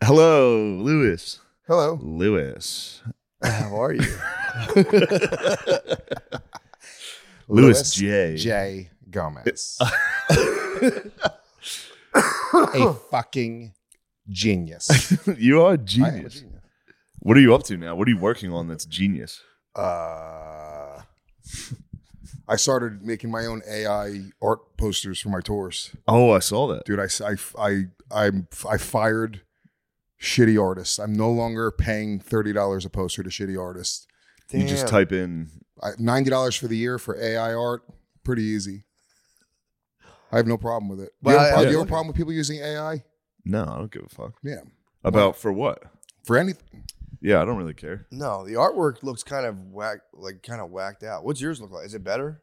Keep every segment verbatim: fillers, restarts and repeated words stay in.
Hello, Lewis. Hello. Lewis. How are you? Lewis, Lewis J. J. Gomez. A fucking genius. You are a I am a genius. genius. What are you up to now? What are you working on that's genius? Uh, I started making my own A I art posters for my tours. Oh, I saw that. Dude, I, I, I, I'm, I fired shitty artists. I'm no longer paying thirty dollars a poster to shitty artists. Damn. You just type in. I, ninety dollars for the year for A I art, pretty easy. I have no problem with it. You, Well, have, a I- problem, I- you have a problem with people using A I? No, I don't give a fuck. Yeah. About for what? For anything. Yeah, I don't really care. No, the artwork looks kind of whack, like kind of whacked out. What's yours look like? Is it better?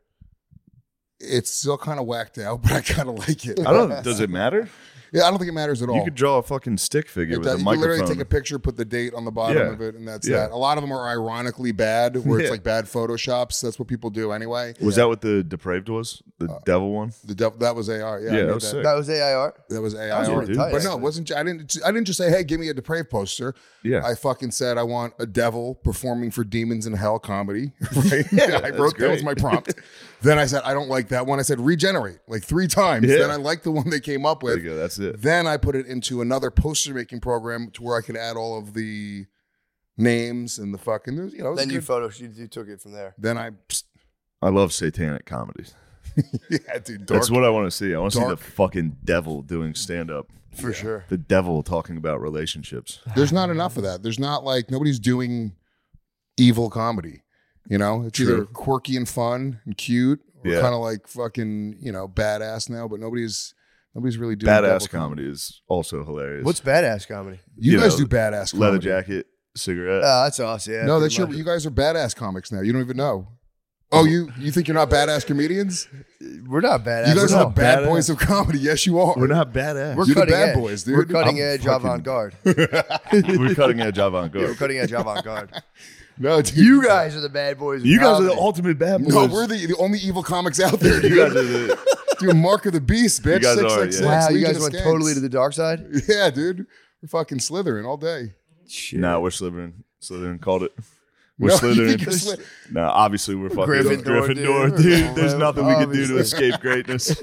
It's still kind of whacked out, but I kind of like it. I don't. Does it matter? Yeah, I don't think it matters at all. You could draw a fucking stick figure It with does- a you can literally microphone. take a picture, put the date on the bottom Yeah. of it, and that's Yeah. that. A lot of them are ironically bad, where Yeah. it's like bad photoshops. That's what people do anyway. Was that what the depraved was? The Uh, devil one? The dev- that was A I. Yeah, Yeah, I that made was that. sick. That was A I art. That was A That I was art. really tight, But no, actually. it wasn't. I didn't. I didn't just say, "Hey, give me a depraved poster." Yeah. I fucking said I want a devil performing for Demons in Hell comedy. Right? I that's wrote that was great. my prompt. Then I said I don't like that one. I said regenerate like three times. Yeah. Then I liked the one they came up there with. you go. That's it. Then I put it into another poster making program to where I could add all of the names and the fucking, you know. it was Then you good. photo, you, you took it from there. Then I, psst, I love satanic comedies. yeah, dude, dark. That's what I want to see. I want to see the dark. fucking devil doing stand up. For Yeah. sure. The devil talking about relationships. There's not enough of that. There's not like nobody's doing evil comedy. You know, it's True. either quirky and fun and cute, or Yeah. kind of like fucking, you know, badass now. But nobody's nobody's really doing Badass devil comedy is also hilarious. What's badass comedy? You, you guys know, do badass leather comedy. jacket, cigarette? Oh, that's us. Yeah. no, pretty that's your. much. You guys are badass comics now. You don't even know. Oh, you you think you're not badass comedians? We're not badass. You guys we're are the not, bad badass. boys of comedy. Yes, you are. We're not badass. we're You're the cutting bad edge. boys, dude. We're cutting I'm edge fucking- avant garde. We're cutting edge avant Yeah, we're garde. cutting edge avant garde. No, dude. You guys are the bad boys. of You guys are the comedy. ultimate bad boys. No, we're the, the only evil comics out there, dude. You guys are the. Dude, Mark of the Beast, bitch. guys six are, six six. yeah. Wow, you Legion guys of went Skanks. totally to the dark side. Yeah, dude. We're fucking slithering all day. Shit. Nah, we're Slytherin. Slytherin called it. We're No, you think Slytherin. you're Sly- Nah, obviously we're fucking Gryffindor, Gryffindor, dude. dude. There's nothing we can do to Obviously. escape greatness.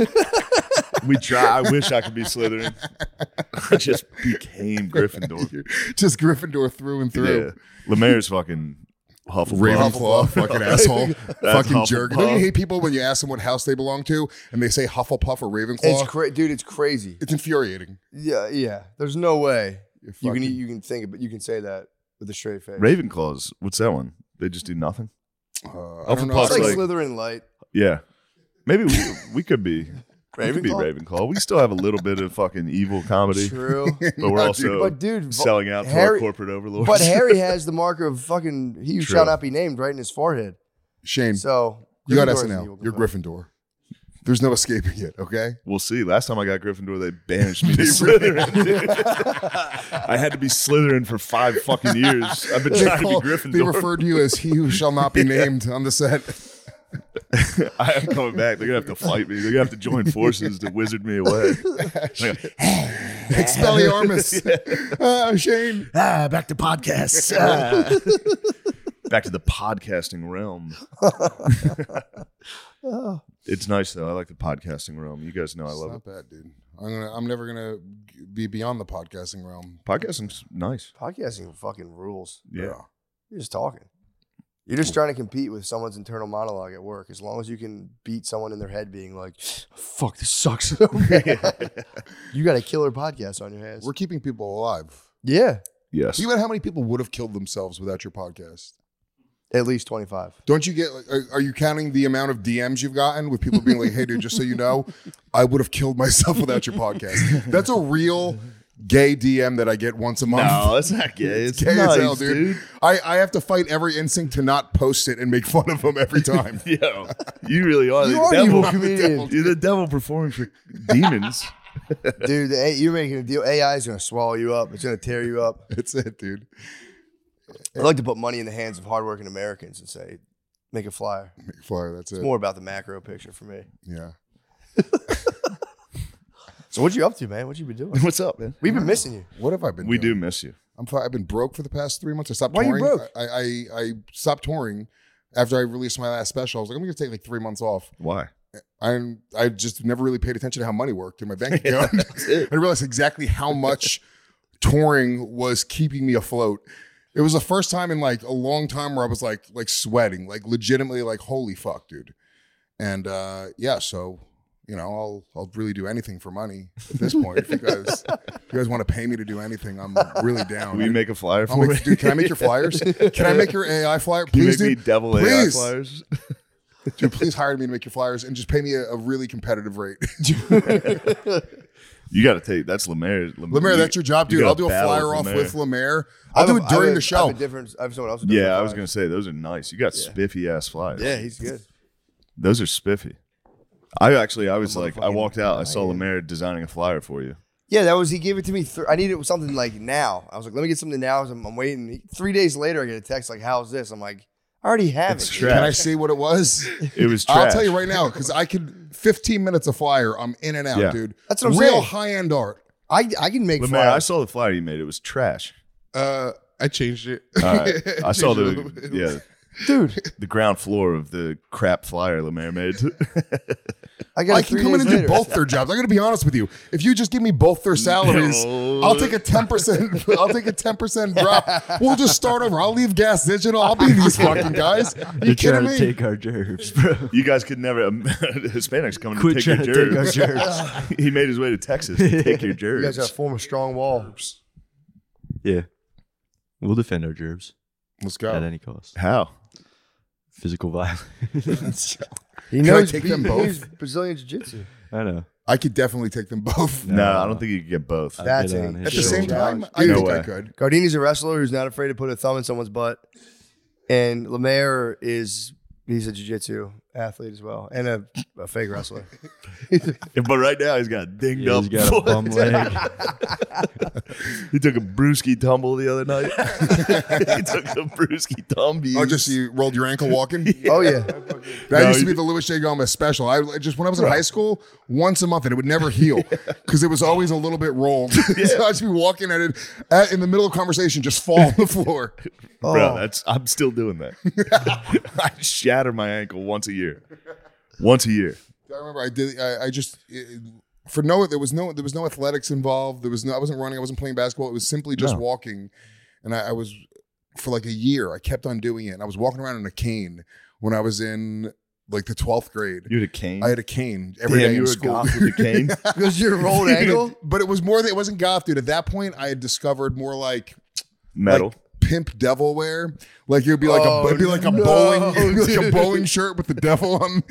We try. I wish I could be Slytherin. I just became Gryffindor. You're just Gryffindor through and Yeah, through. Lemaire's fucking Hufflepuff. Ravenclaw, fucking asshole, fucking Hufflepuff. jerk. Don't you hate people when you ask them what house they belong to and they say Hufflepuff or Ravenclaw? It's cra- dude. It's crazy. It's infuriating. Yeah, yeah. There's no way You're you can fucking- you can think it, but you can say that with a straight face. Ravenclaws. What's that one? They just do nothing. Uh, I don't know. Hufflepuff's It's like, like- Slytherin light. Yeah, maybe we we could be. We could be Ravenclaw? Ravenclaw. We still have a little bit of fucking evil comedy, True. but we're No, also dude. But dude, vo- selling out to Harry- our corporate overlords. But Harry has the mark of fucking he who True. shall not be named right in his forehead. Shane, So you got Gryffindor is S an N evil L. You're company. Gryffindor. There's no escaping it, okay? We'll see. Last time I got Gryffindor, they banished me to Slytherin. I had to be Slytherin for five fucking years. I've been They, trying call- to be they Gryffindor. refer to you as he who shall not be named on the set. I am coming back. They're gonna have to fight me. They're gonna have to join forces to wizard me away. Expelliarmus. Ah, Shane. Ah, back to podcasts. Ah. Back to the podcasting realm. It's nice though. I like the podcasting realm. You guys know I It's love not it. bad, dude. I'm gonna. I'm never gonna be beyond the podcasting realm. Podcasting's nice. Podcasting fucking rules. Yeah. You're just talking. You're just trying to compete with someone's internal monologue at work. As long as you can beat someone in their head being like, fuck, this sucks so bad. You got a killer podcast on your hands. We're keeping people alive. Yeah. Yes. Think about how many people would have killed themselves without your podcast. At least twenty-five. Don't you get? Are, are you counting the amount of D Ms you've gotten with people being like, "Hey, dude, just so you know, I would have killed myself without your podcast." That's a real gay D M that I get once a month. No, it's not gay. It's Gay nice, as hell, dude. dude. I, I have to fight every instinct to not post it and make fun of them every time. Yo, you really are You the are an devil. evil comedian. You're the devil performing for demons. Dude, the A- you're making a deal. A I is going to swallow you up. It's going to tear you up. That's it, dude. I'd like to put money in the hands of hardworking Americans and say, make a flyer. Make a flyer. That's It's it. more about the macro picture for me. Yeah. So what you up to, man? What you been doing? What's up, man? We've been missing you. What have I been We doing? do miss you. I'm fi- I've been broke for the past three months. I stopped Why you touring. broke? I, I I stopped touring after I released my last special. I was like, I'm gonna take like three months off. Why? I I just never really paid attention to how money worked in my bank account. I realized exactly how much touring was keeping me afloat. It was the first time in like a long time where I was like like sweating, like legitimately like holy fuck, dude. And uh, yeah, so you know, I'll I'll really do anything for money at this point. If you guys if you guys want to pay me to do anything, I'm really down. Will you make a flyer I'll for make, me? dude, can I make your flyers? Can I make your A I flyer? Can you Please, make me dude. devil A I Please. flyers? Dude, please hire me to make your flyers and just pay me a, a really competitive rate. You got to take that's Lemaire. Lemaire, that's your job, dude. gotta I'll do a battle flyer off Lemaire. with Lemaire. I I'll do have it a- during I have the a- show. I have a different. I have someone else. Who does Yeah, the I was flyers. gonna say those are nice. You got Yeah. spiffy ass flyers. Yeah, he's good. Those are spiffy. I actually, I was The like, I motherfucking walked out, I saw guy, yeah. Lemaire designing a flyer for you. Yeah, that was he gave it to me. Th- I needed something like now. I was like, let me get something now. I'm, I'm waiting. He- Three days later, I get a text like, "How's this?" I'm like, I already have It's it. trash. Can I see what it was? It was trash. I'll tell you right now, because I could fifteen minutes of flyer, I'm in and out, Yeah. dude. That's what I'm Real saying. high end art. I I can make Lemaire, I flyers. saw the flyer you made. It was trash. Uh, I changed it. All right. I saw Changed it a little the bit. yeah Dude, the ground floor of the crap flyer Lemaire made. I got I it can three come in days and do later. both their jobs. I'm going to be honest with you. If you just give me both their salaries, No. I'll take a ten percent. I'll take a ten percent drop. We'll just start over. I'll leave Gas Digital. I'll be these fucking guys. You They're kidding trying to me? take our gerbs, bro. You guys could never. Um, Hispanics coming Quit to take trying your to take our gerbs. gerbs. He made his way to Texas to take your You guys got gerbs. to form a strong wall. Yeah. We'll defend our gerbs Let's at go. any cost. How? Physical violence. He I knows take he- them he both? knows Brazilian jiu-jitsu. I know. I could definitely take them both. No, I don't think you could get both. That's get a on his At the same challenge. time, I No think way. I could. Gardini's a wrestler who's not afraid to put a thumb in someone's butt, and Lemaire is he's a jiu-jitsu athlete as well, and a, a fake wrestler. But right now he's got dinged Yeah, up. he's got a foot. bum leg. He took a brewski tumble the other night. He took a brewski tumble. Oh, just you rolled your ankle walking? Oh yeah, That No, used to you be the Louis J. Gomez special. I just when I was in high school, once a month, and it would never heal because it was always a little bit rolled. So I'd just be walking at it at, in the middle of conversation, just fall on the floor. Bro, Oh. that's I'm still doing that. I shatter my ankle once a year. Once a year. I remember I did. I, I just it, for no there was no there was no athletics involved. There was no I wasn't running. I wasn't playing basketball. It was simply just No. walking, and I, I was for like a year. I kept on doing it. And I was walking around in a cane when I was in like the twelfth grade. You had a cane? I had a cane every day Damn, you in were a school. goth with a cane? because your rolled ankle. But it was more than it wasn't goth, dude. At that point, I had discovered more like Metal. like pimp devil wear. Like it would be like Oh, a it'd be like a no, bowling it'd be like a dude. bowling shirt with the devil on,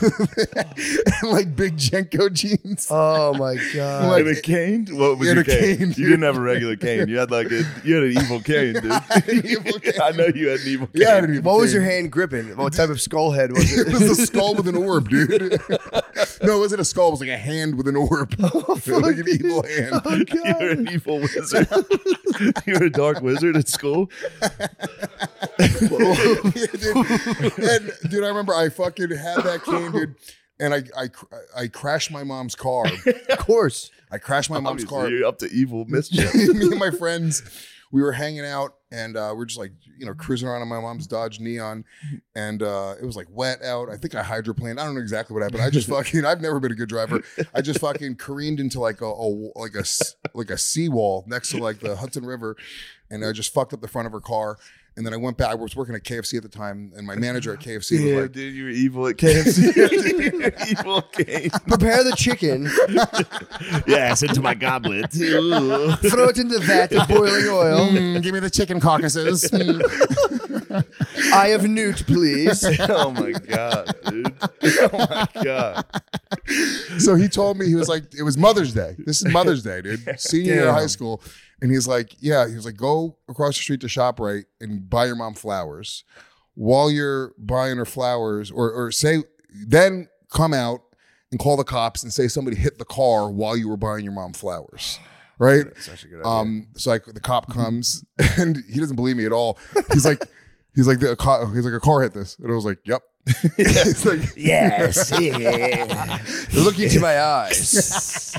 and like big Jenko jeans. Oh my god! Like- and a cane? What was You your had a cane? cane, You didn't have a regular cane. You had like a you had an evil cane, dude. Evil cane. I know you had an evil cane. Yeah, I had an evil what was cane. your hand gripping? What type of skull head was It it? was a skull with an orb, dude. No, it wasn't a skull. It was like a hand with an orb. Like an evil hand. Oh, You were an evil wizard. You were a dark wizard at school. Yeah, dude. And dude, I remember I fucking had that cane, dude, and I I cr- I crashed my mom's car. Of course. I crashed my mom's Obviously, car. you're up to evil mischief. Me and my friends, we were hanging out, and uh, we are just like you know cruising around in my mom's Dodge Neon, and uh, it was like wet out. I think I hydroplaned. I don't know exactly what happened. I just fucking I've never been a good driver. I just fucking careened into like a, a like a s- like a seawall next to like the Hudson River, and I just fucked up the front of her car. And then I went back. I was working at K F C at the time, and my manager at K F C was Yeah, like, dude, you were evil at K F C. You're evil cane. Prepare the chicken. Yes, into my goblet. Ooh. Throw it in the vat of boiling oil. "Mm, "Give me the chicken carcasses." Mm. Eye of newt, please. Oh my god, dude. Oh my god. So he told me, he was like, it was Mother's Day. This is Mother's Day, dude. Senior year of high school. And he's like, yeah, he was like, go across the street to ShopRite and buy your mom flowers. While you're buying her flowers, or or say, then come out and call the cops and say somebody hit the car while you were buying your mom flowers. Right? That's actually a good idea. Um, so like the cop comes and he doesn't believe me at all. He's like, he's like the car, he's like a car hit this, and I was like, yep. It's like, Yes. Yeah. Look into my eyes.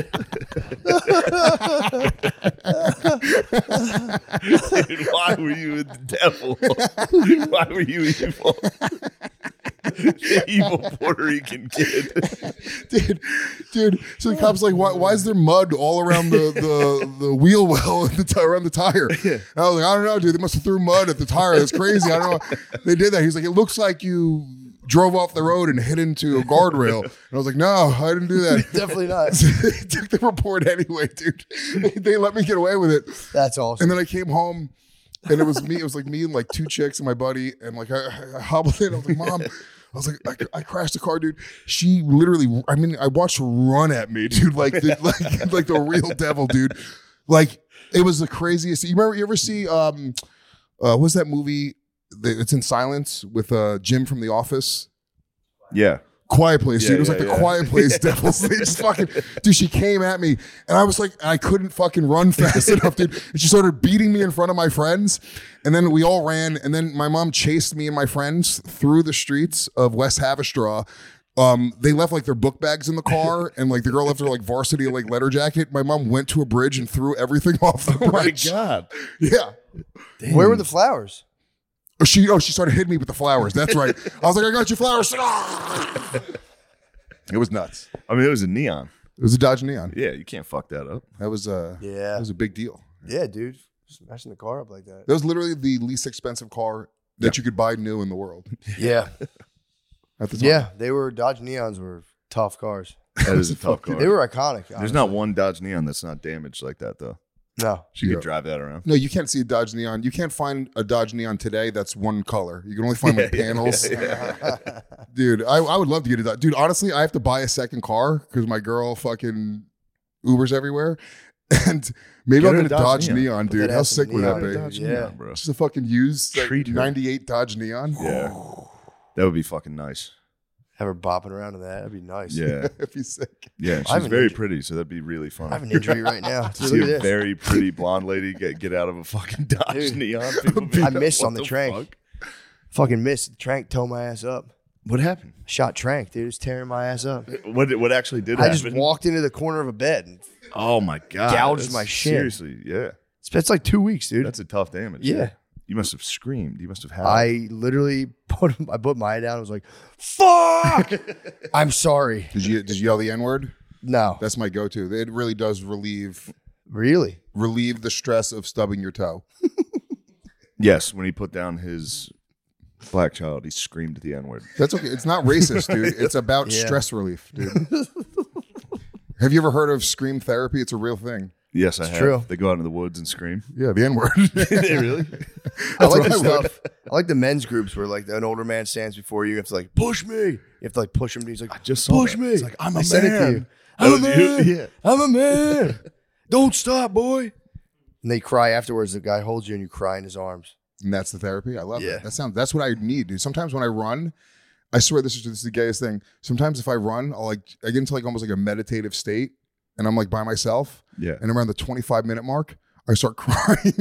Dude, why were you with the devil? Why were you evil? The evil Puerto Rican kid. dude, dude. So the cop's like, why, why is there mud all around the the, the wheel well and the t- around the tire? And I was like, I don't know, dude. They must have threw mud at the tire. That's crazy. I don't know. They did that. He's like, it looks like you drove off the road and hit into a guardrail. And I was like, no, I didn't do that. Definitely not. So they took the report anyway, dude. They, they let me get away with it. That's awesome. And then I came home, and it was me. It was like me and like two chicks and my buddy. And like I, I hobbled in. I was like, Mom. I was like, I, I crashed the car, dude. She literally. I mean, I watched her run at me, dude. Like, the, like, like the real devil, dude. Like it was the craziest. You remember? You ever see? Um, uh, what's that movie? It's in silence with uh, Jim from The Office. Yeah. Quiet Place, dude. Yeah, It was yeah, like the yeah. Quiet Place devils. They just fucking, dude, she came at me and I was like, I couldn't fucking run fast enough, dude. And she started beating me in front of my friends. And then we all ran. And then my mom chased me and my friends through the streets of West Haverstraw. Um, they left like their book bags in the car, and like the girl left her like varsity like letter jacket. My mom went to a bridge and threw everything off the Oh my bridge. God. Yeah. Where were the flowers? Oh, she oh she started hitting me with the flowers. That's right. I was like, I got you flowers. It was nuts. I mean, it was a neon. It was a Dodge Neon. Yeah, you can't fuck that up. That was uh Yeah. that was a big deal. Yeah, dude. Smashing the car up like that. That was literally the least expensive car that you could buy new in the world Yeah. at the time. Yeah. They were Dodge Neons were tough cars. That is a tough car. They were iconic. There's honestly. not one Dodge Neon that's not damaged like that, though. No. She Yeah. could drive that around. No, you can't see a Dodge Neon. You can't find a Dodge Neon today that's one color. You can only find like Yeah, yeah, panels. yeah, Dude, I, I would love to get a Dodge. Dude, honestly, I have to buy a second car because my girl fucking Ubers everywhere. And maybe Get I'll her get a a Dodge, Dodge Neon. Neon, But dude. that How has some sick would that neon, be? Dodge Yeah. Neon, bro. Just a fucking used like, Treat her. ninety-eight Dodge Neon. Yeah. That would be fucking nice. Have her bopping around in that. That'd be nice. Yeah. If he's sick. Yeah. I She's have an very injury. pretty, so that'd be really fun. I have an injury right now. Dude, See look a at this. very pretty blonde lady get, get out of a fucking Dodge Dude. Neon. People be I like, missed "What on the the trank. fuck?" Fucking missed. Trank tore my ass up. What happened? Shot Trank, dude. It's tearing my ass up. What did- what actually did I happen? just walked into the corner of a bed. And Oh my God. Gouged That's- my shin. Seriously, yeah. it's, it's like two weeks, dude. That's a tough damage. Yeah. You must have screamed. You must have had I literally put I put my head down and was like, fuck! I'm sorry. Did you did you yell the N-word? No. That's my go-to. It really does relieve Really? relieve the stress of stubbing your toe. Yes, when he put down his black child, he screamed the N-word. That's okay. It's not racist, dude. It's about Yeah. stress relief, dude. Have you ever heard of scream therapy? It's a real thing. Yes, I have. true. They go out in the woods and scream. Yeah, the N-word. They really? I like what the I would. stuff. I like the men's groups where like an older man stands before you. You have to like push me. You have to like push him. He's like, just saw push that. me. It's like, I'm a I said it to man. you. I'm a That was you? man. Yeah. I'm a man. Don't stop, boy. And they cry afterwards. The guy holds you and you cry in his arms. And that's the therapy. I love Yeah. it. That sounds. That's what I need, dude. Sometimes when I run, I swear this is this is the gayest thing. Sometimes if I run, I'll like I get into like almost like a meditative state, and I'm like by myself. Yeah. And around the twenty-five minute mark, I start crying.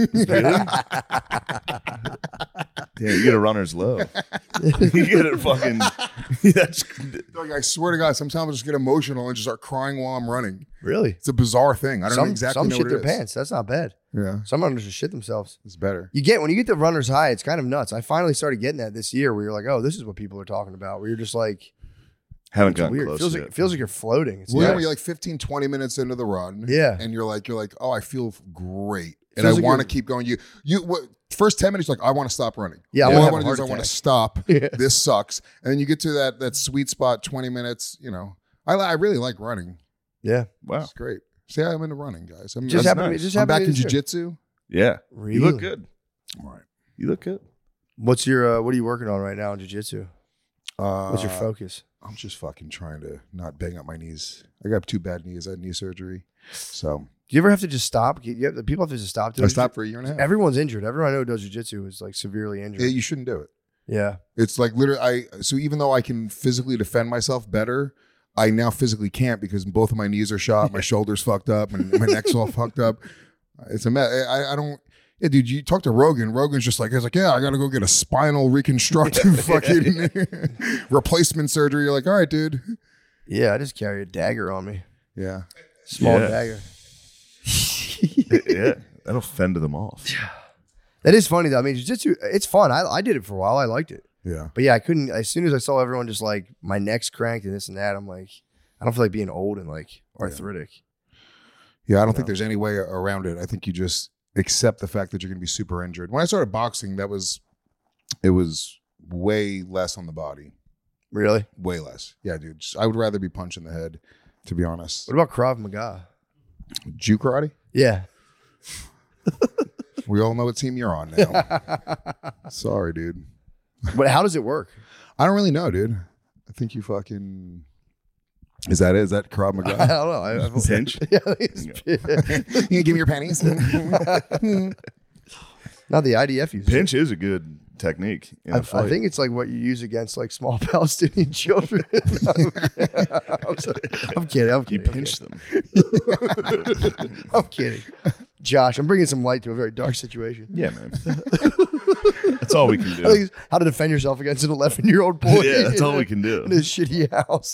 Yeah, you get a runner's love. You get a fucking. That's Like, I swear to God, sometimes I just get emotional and just start crying while I'm running. Really? It's a bizarre thing. I don't some know exactly some know shit what their it is. pants. That's not bad. Yeah, Some runners just shit themselves. it's better. You get when you get the runner's high, it's kind of nuts. I finally started getting that this year where you're like, oh, this is what people are talking about. Where you're just like, haven't it's gotten weird. It close feels yet. like it feels like you're floating. It's Well, yeah, nice. when you're like fifteen, twenty minutes into the run, Yeah. and you're like, you're like, oh, I feel great, and Feels I like want to you're- keep going. You, you, what, first ten minutes, you're like, I want to stop running. Yeah, I all wanna I have want a to do is I heart want to attack. stop. Yeah. This sucks, and then you get to that that sweet spot, twenty minutes. You know, I, li- I really like running. yeah. Wow. It's great. See, I'm into running, guys. I'm, Just I'm, happened to me. nice. Just I'm happened back to in me this year. jujitsu. Yeah. Really? You look good. All right. You look good. What's your uh, what are you working on right now in jiu-jitsu? Uh, What's your focus? I'm just fucking trying to not bang up my knees. I got two bad knees. I had knee surgery, so Do you ever have to just stop? You have, people have to just stop doing I stopped for a year and a half. Everyone's injured. Everyone I know who does jiu-jitsu is like severely injured. Yeah, you shouldn't do it. Yeah. It's like literally, I so even though I can physically defend myself better, I now physically can't because both of my knees are shot, my shoulders fucked up, and my neck's all fucked up. It's a mess. I, I don't. Yeah, dude, you talk to Rogan. Rogan's just like, he's like, yeah, I got to go get a spinal reconstructive fucking replacement surgery. You're like, all right, dude. Yeah, I just carry a dagger on me. Yeah. Small Yeah. dagger. Yeah, that'll fend them off. That is funny though. I mean, jiu-jitsu, it's fun. I, I did it for a while. I liked it. Yeah. But yeah, I couldn't. As soon as I saw everyone just like my neck's cranked and this and that, I'm like, I don't feel like being old and like arthritic. Yeah, I don't think there's any way around it. I think you just accept the fact that you're going to be super injured. When I started boxing, that was, it was way less on the body. Really? Way less. Yeah, dude. Just- I would rather be punched in the head, to be honest. What about Krav Maga? Jew karate? Yeah. We all know what team you're on now. Sorry, dude. But how does it work? I don't really know, dude. I think you fucking... Is that it? Is that Krav I Maga? don't know. I, I, Pinch? yeah, it's, You give me your pennies? not the I D F uses it. Pinch is a good technique in a I, fight. I think it's like what you use against like small Palestinian children. I'm, sorry. I'm kidding. I'm you kidding. pinch them. I'm kidding. Josh, I'm bringing some light to a very dark situation. Yeah, man. That's all we can I think do. it's how to defend yourself against an eleven-year-old boy. Yeah, that's in all a- we can do. In a shitty house.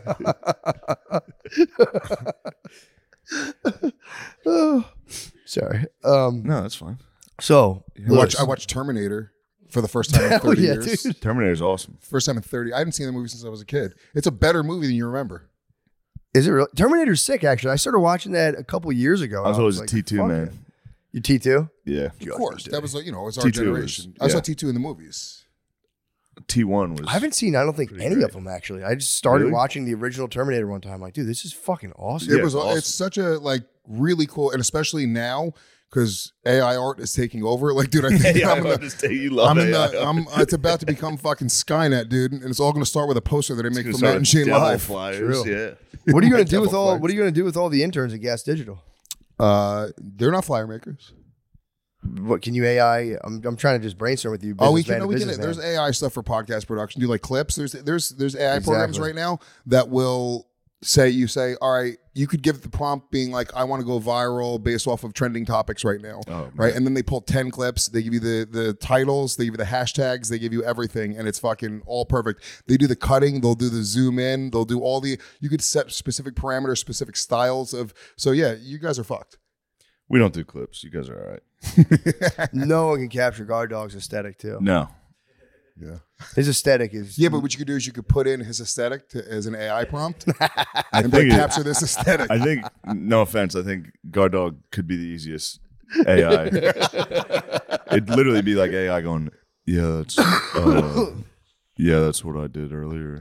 Oh, sorry. Um, No, that's fine. so, I watched, I watched Terminator for the first time in Hell thirty yeah, years. dude. Terminator's awesome. First time in thirty. I haven't seen the movie since I was a kid. It's a better movie than you remember. Is it real? Terminator's sick, actually. I started watching that a couple years ago. I was and always a like, T two fuck man. it. You T two? Yeah. Of course. That was like, you know, it was our T two generation. was- I saw yeah. T two in the movies. T one was. I haven't seen, I don't think, Pretty any great. of them, actually. I just started Really? watching the original Terminator one time. Like, dude, this is fucking awesome. It Yeah, was. awesome. It's such a like really cool, and especially now because A I art is taking over. Like, dude, I think yeah, I'm, in I'm, the, just tell you love I'm in A I. the. I'm. It's about to become fucking Skynet, dude, and it's all going to start with a poster that I make It's for gonna Matt and start Shane devil Live. flyers. True. Yeah. What are you going to do with Devil all, flags. what are you going to do with all the interns at Gas Digital? Uh, they're not flyer makers. What can you A I? I'm, I'm trying to just brainstorm with you. Oh, we businessman can. to No, we can. businessman. There's A I stuff for podcast production. Do like clips. There's there's there's A I programs Exactly. right now that will say you say, all right, you could give the prompt being like, I want to go viral based off of trending topics right now, Oh, right? And then they pull ten clips. They give you the the titles. They give you the hashtags. They give you everything, and it's fucking all perfect. They do the cutting. They'll do the zoom in. They'll do all the. You could set specific parameters, specific styles of. So yeah, you guys are fucked. We don't do clips. You guys are all right. No one can capture Guard Dog's aesthetic, too. No. Yeah. His aesthetic is. Yeah, but what you could do is you could put in his aesthetic to, as an A I prompt I and think then it- capture this aesthetic. I think, no offense, I think Guard Dog could be the easiest A I. It'd literally be like A I going, yeah, that's, uh, yeah, that's what I did earlier.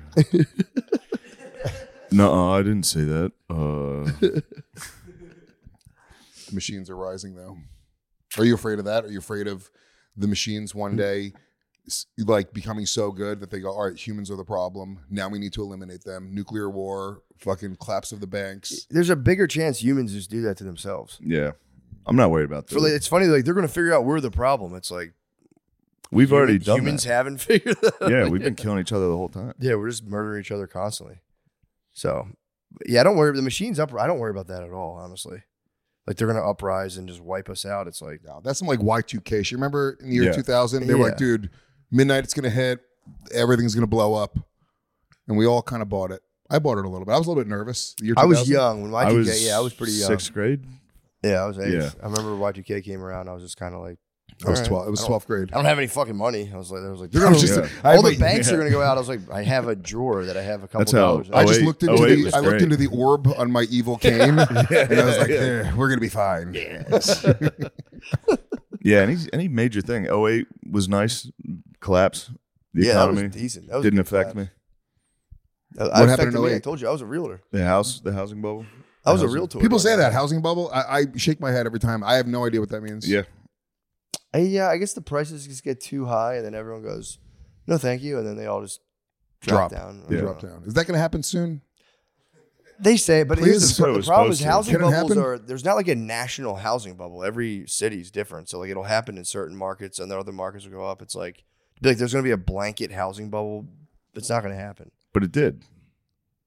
No, I didn't say that. Uh, The machines are rising, though. Are you afraid of that? Are you afraid of the machines one day, s- like becoming so good that they go, all right, humans are the problem. Now we need to eliminate them. Nuclear war, fucking collapse of the banks. There's a bigger chance humans just do that to themselves. yeah. I'm not worried about So, like, that. it's funny, like they're going to figure out we're the problem. It's like We've already human- done humans that. haven't figured that out. Yeah, we've been killing each other the whole time. Yeah, we're just murdering each other constantly. So, yeah, I don't worry. The machines up. I don't worry about that at all, honestly. Like they're gonna uprise and just wipe us out. It's like No, that's some like Y two K. You remember in the year Yeah. two thousand? They were like, Yeah. dude, midnight it's going to hit. Everything's going to blow up. And we all kind of bought it. I bought it a little bit. I was a little bit nervous. The year I was two thousand. young when Y I two K. was Yeah, I was pretty young. Sixth grade. Yeah, I was eight. Yeah. I remember Y two K came around. I was just kind of like, I was all right. twelve. It was I don't- twelfth grade. I don't have any fucking money. I was like, I was like, they're I gonna was just- Yeah. I had all the my- banks yeah. are gonna go out. I was like, I have a drawer that I have a couple That's how- dollars. in. I just oh eight- looked into oh eight the was I looked great. into the orb on my evil cane, and I was like, eh, "We're gonna be fine." Yeah, any any major thing. oh eight was nice. Collapse. The yeah, that economy was decent. That was didn't good affect collapse. me. That- What that happened in affected me. I oh eight? told you I was a realtor. The house, the housing bubble. I was a Housing- realtor. People like say that housing bubble. I, I shake my head every time. I have no idea what that means. Yeah, I, yeah, I guess the prices just get too high, and then everyone goes, "No, thank you," and then they all just drop, Drop. down. Yeah. Drop down. Is that going to happen soon? They say, but Please. here's That's the, what it the was problem is supposed to. housing Can it bubbles happen? are there's not like a national housing bubble. Every city's different, so like it'll happen in certain markets, and then other markets will go up. It's like, like there's going to be a blanket housing bubble. It's not going to happen. but it did.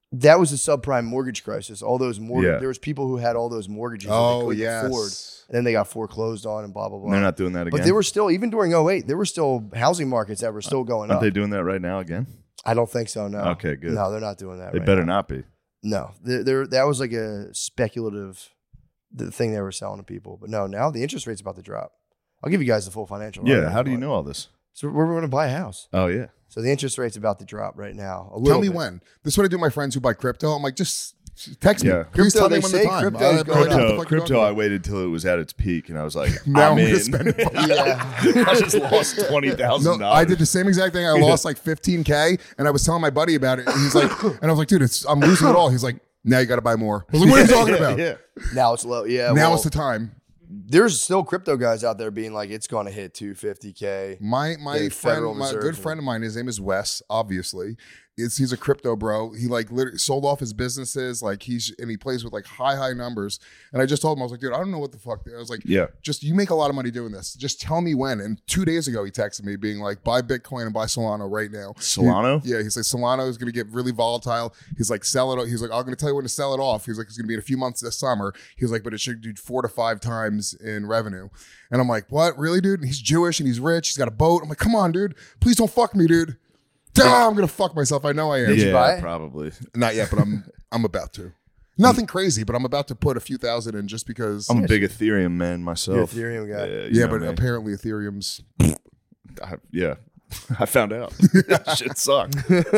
that was the subprime mortgage crisis. All those mortgage, Yeah. there was people who had all those mortgages that they Oh, couldn't yes. afford, and then they got foreclosed on and blah blah blah. They're not doing that again. But there were still, even during oh eight, there were still housing markets that were still going Aren't up. they doing that right now again? I don't think so. No. Okay, good. No, they're not doing that. They right better now. not be. No, there, there. That was like a speculative, the thing they were selling to people. But no, now the interest rate's about to drop. I'll give you guys the full financial. Yeah. rundown, How do you but- know all this? So we're going to buy a house. Oh yeah. So the interest rate's about to drop right now. A Tell little me bit. when. This is what I do with my friends who buy crypto. I'm like, just text Yeah. me. Please Crypto, tell me they when say the time. crypto's I have no going idea what the Crypto, fuck you're crypto. talking I about. waited till it was at its peak, and I was like, Now I'm I'm gonna in. spend it. Yeah. I just lost twenty thousand No, dollars. I did the same exact thing. I lost like fifteen K, and I was telling my buddy about it, and he's like, and I was like, dude, it's I'm losing it all. He's like, now you got to buy more. I was like, what are you talking about? Yeah. Now it's low. Yeah. Now well, is the time. there's still crypto guys out there being like, it's going to hit two fifty K. My my The Federal friend, my Reserve good and- friend of mine, his name is Wes. Obviously, is he's a crypto bro. He like literally sold off his businesses, like he's and he plays with like high high numbers. And I just told him, I was like, dude, I don't know what the fuck. I was like, Yeah. just you make a lot of money doing this. Just tell me when. And two days ago, he texted me being like, buy Bitcoin and buy Solana right now. Solano? He- yeah, he's like, Solana is going to get really volatile. He's like, sell it. He's like, I'm going to tell you when to sell it off. He's like, it's going to be in a few months this summer. He's like, but it should do four to five times in revenue. And I'm like, what? Really, dude? And he's Jewish and he's rich. He's got a boat. I'm like, come on, dude. Please don't fuck me, dude. Ah, I'm going to fuck myself. I know I am. Did you yeah, buy it? probably. Not yet, but I'm I'm about to. Nothing crazy, but I'm about to put a few thousand in just because. I'm a big Ethereum man myself. You're an Ethereum guy. Yeah, you yeah, know but me. apparently Ethereum's. I, yeah, I found out. Shit sucked.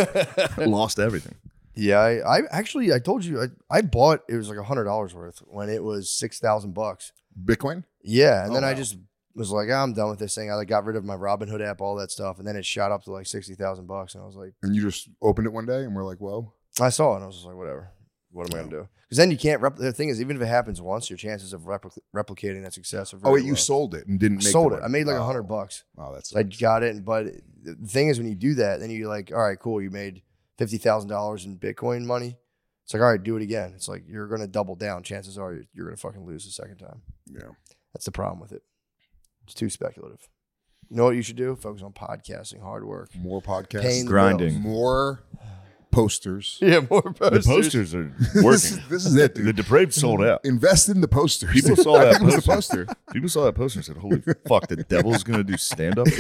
I lost everything. Yeah, I, I actually I told you I, I bought it was like a hundred dollars worth when it was six thousand bucks. Bitcoin? Yeah, and Oh, then I wow. just was like, oh, I'm done with this thing. I like got rid of my Robinhood app, all that stuff, and then it shot up to like sixty thousand bucks, and I was like, And you just opened it one day and we're like, whoa. I saw it, and I was just like, whatever. What am I gonna do? Because then you can't. Rep- the thing is, even if it happens once, your chances of repli- replicating that success are very Oh, wait, you low. sold it and didn't make sold the it. money. I made like a Oh. hundred bucks. Oh, that's So I got it, but the thing is, when you do that, then you're like, all right, cool. You made fifty thousand dollars in Bitcoin money. It's like, all right, do it again. It's like you're gonna double down. Chances are you're, you're gonna fucking lose the second time. yeah. That's the problem with it. It's too speculative. You know what you should do? Focus on podcasting, hard work, More podcasts. paying the Grinding. More posters. bills. Yeah, more The posters. posters are This is, working. this is it, The dude. Depraved sold out. Invest in the posters. People saw I that think it was poster. the poster. People saw that poster and said, "Holy fuck, the devil's gonna do stand up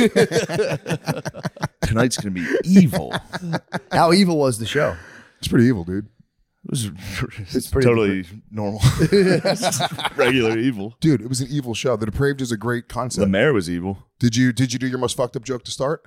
tonight's gonna be evil." How evil was the show? It's pretty evil, dude. It was It's pretty totally normal, regular evil. Dude, it was an evil show. The Depraved is a great The concept. mayor was evil. Did you did you do your most fucked up joke to start?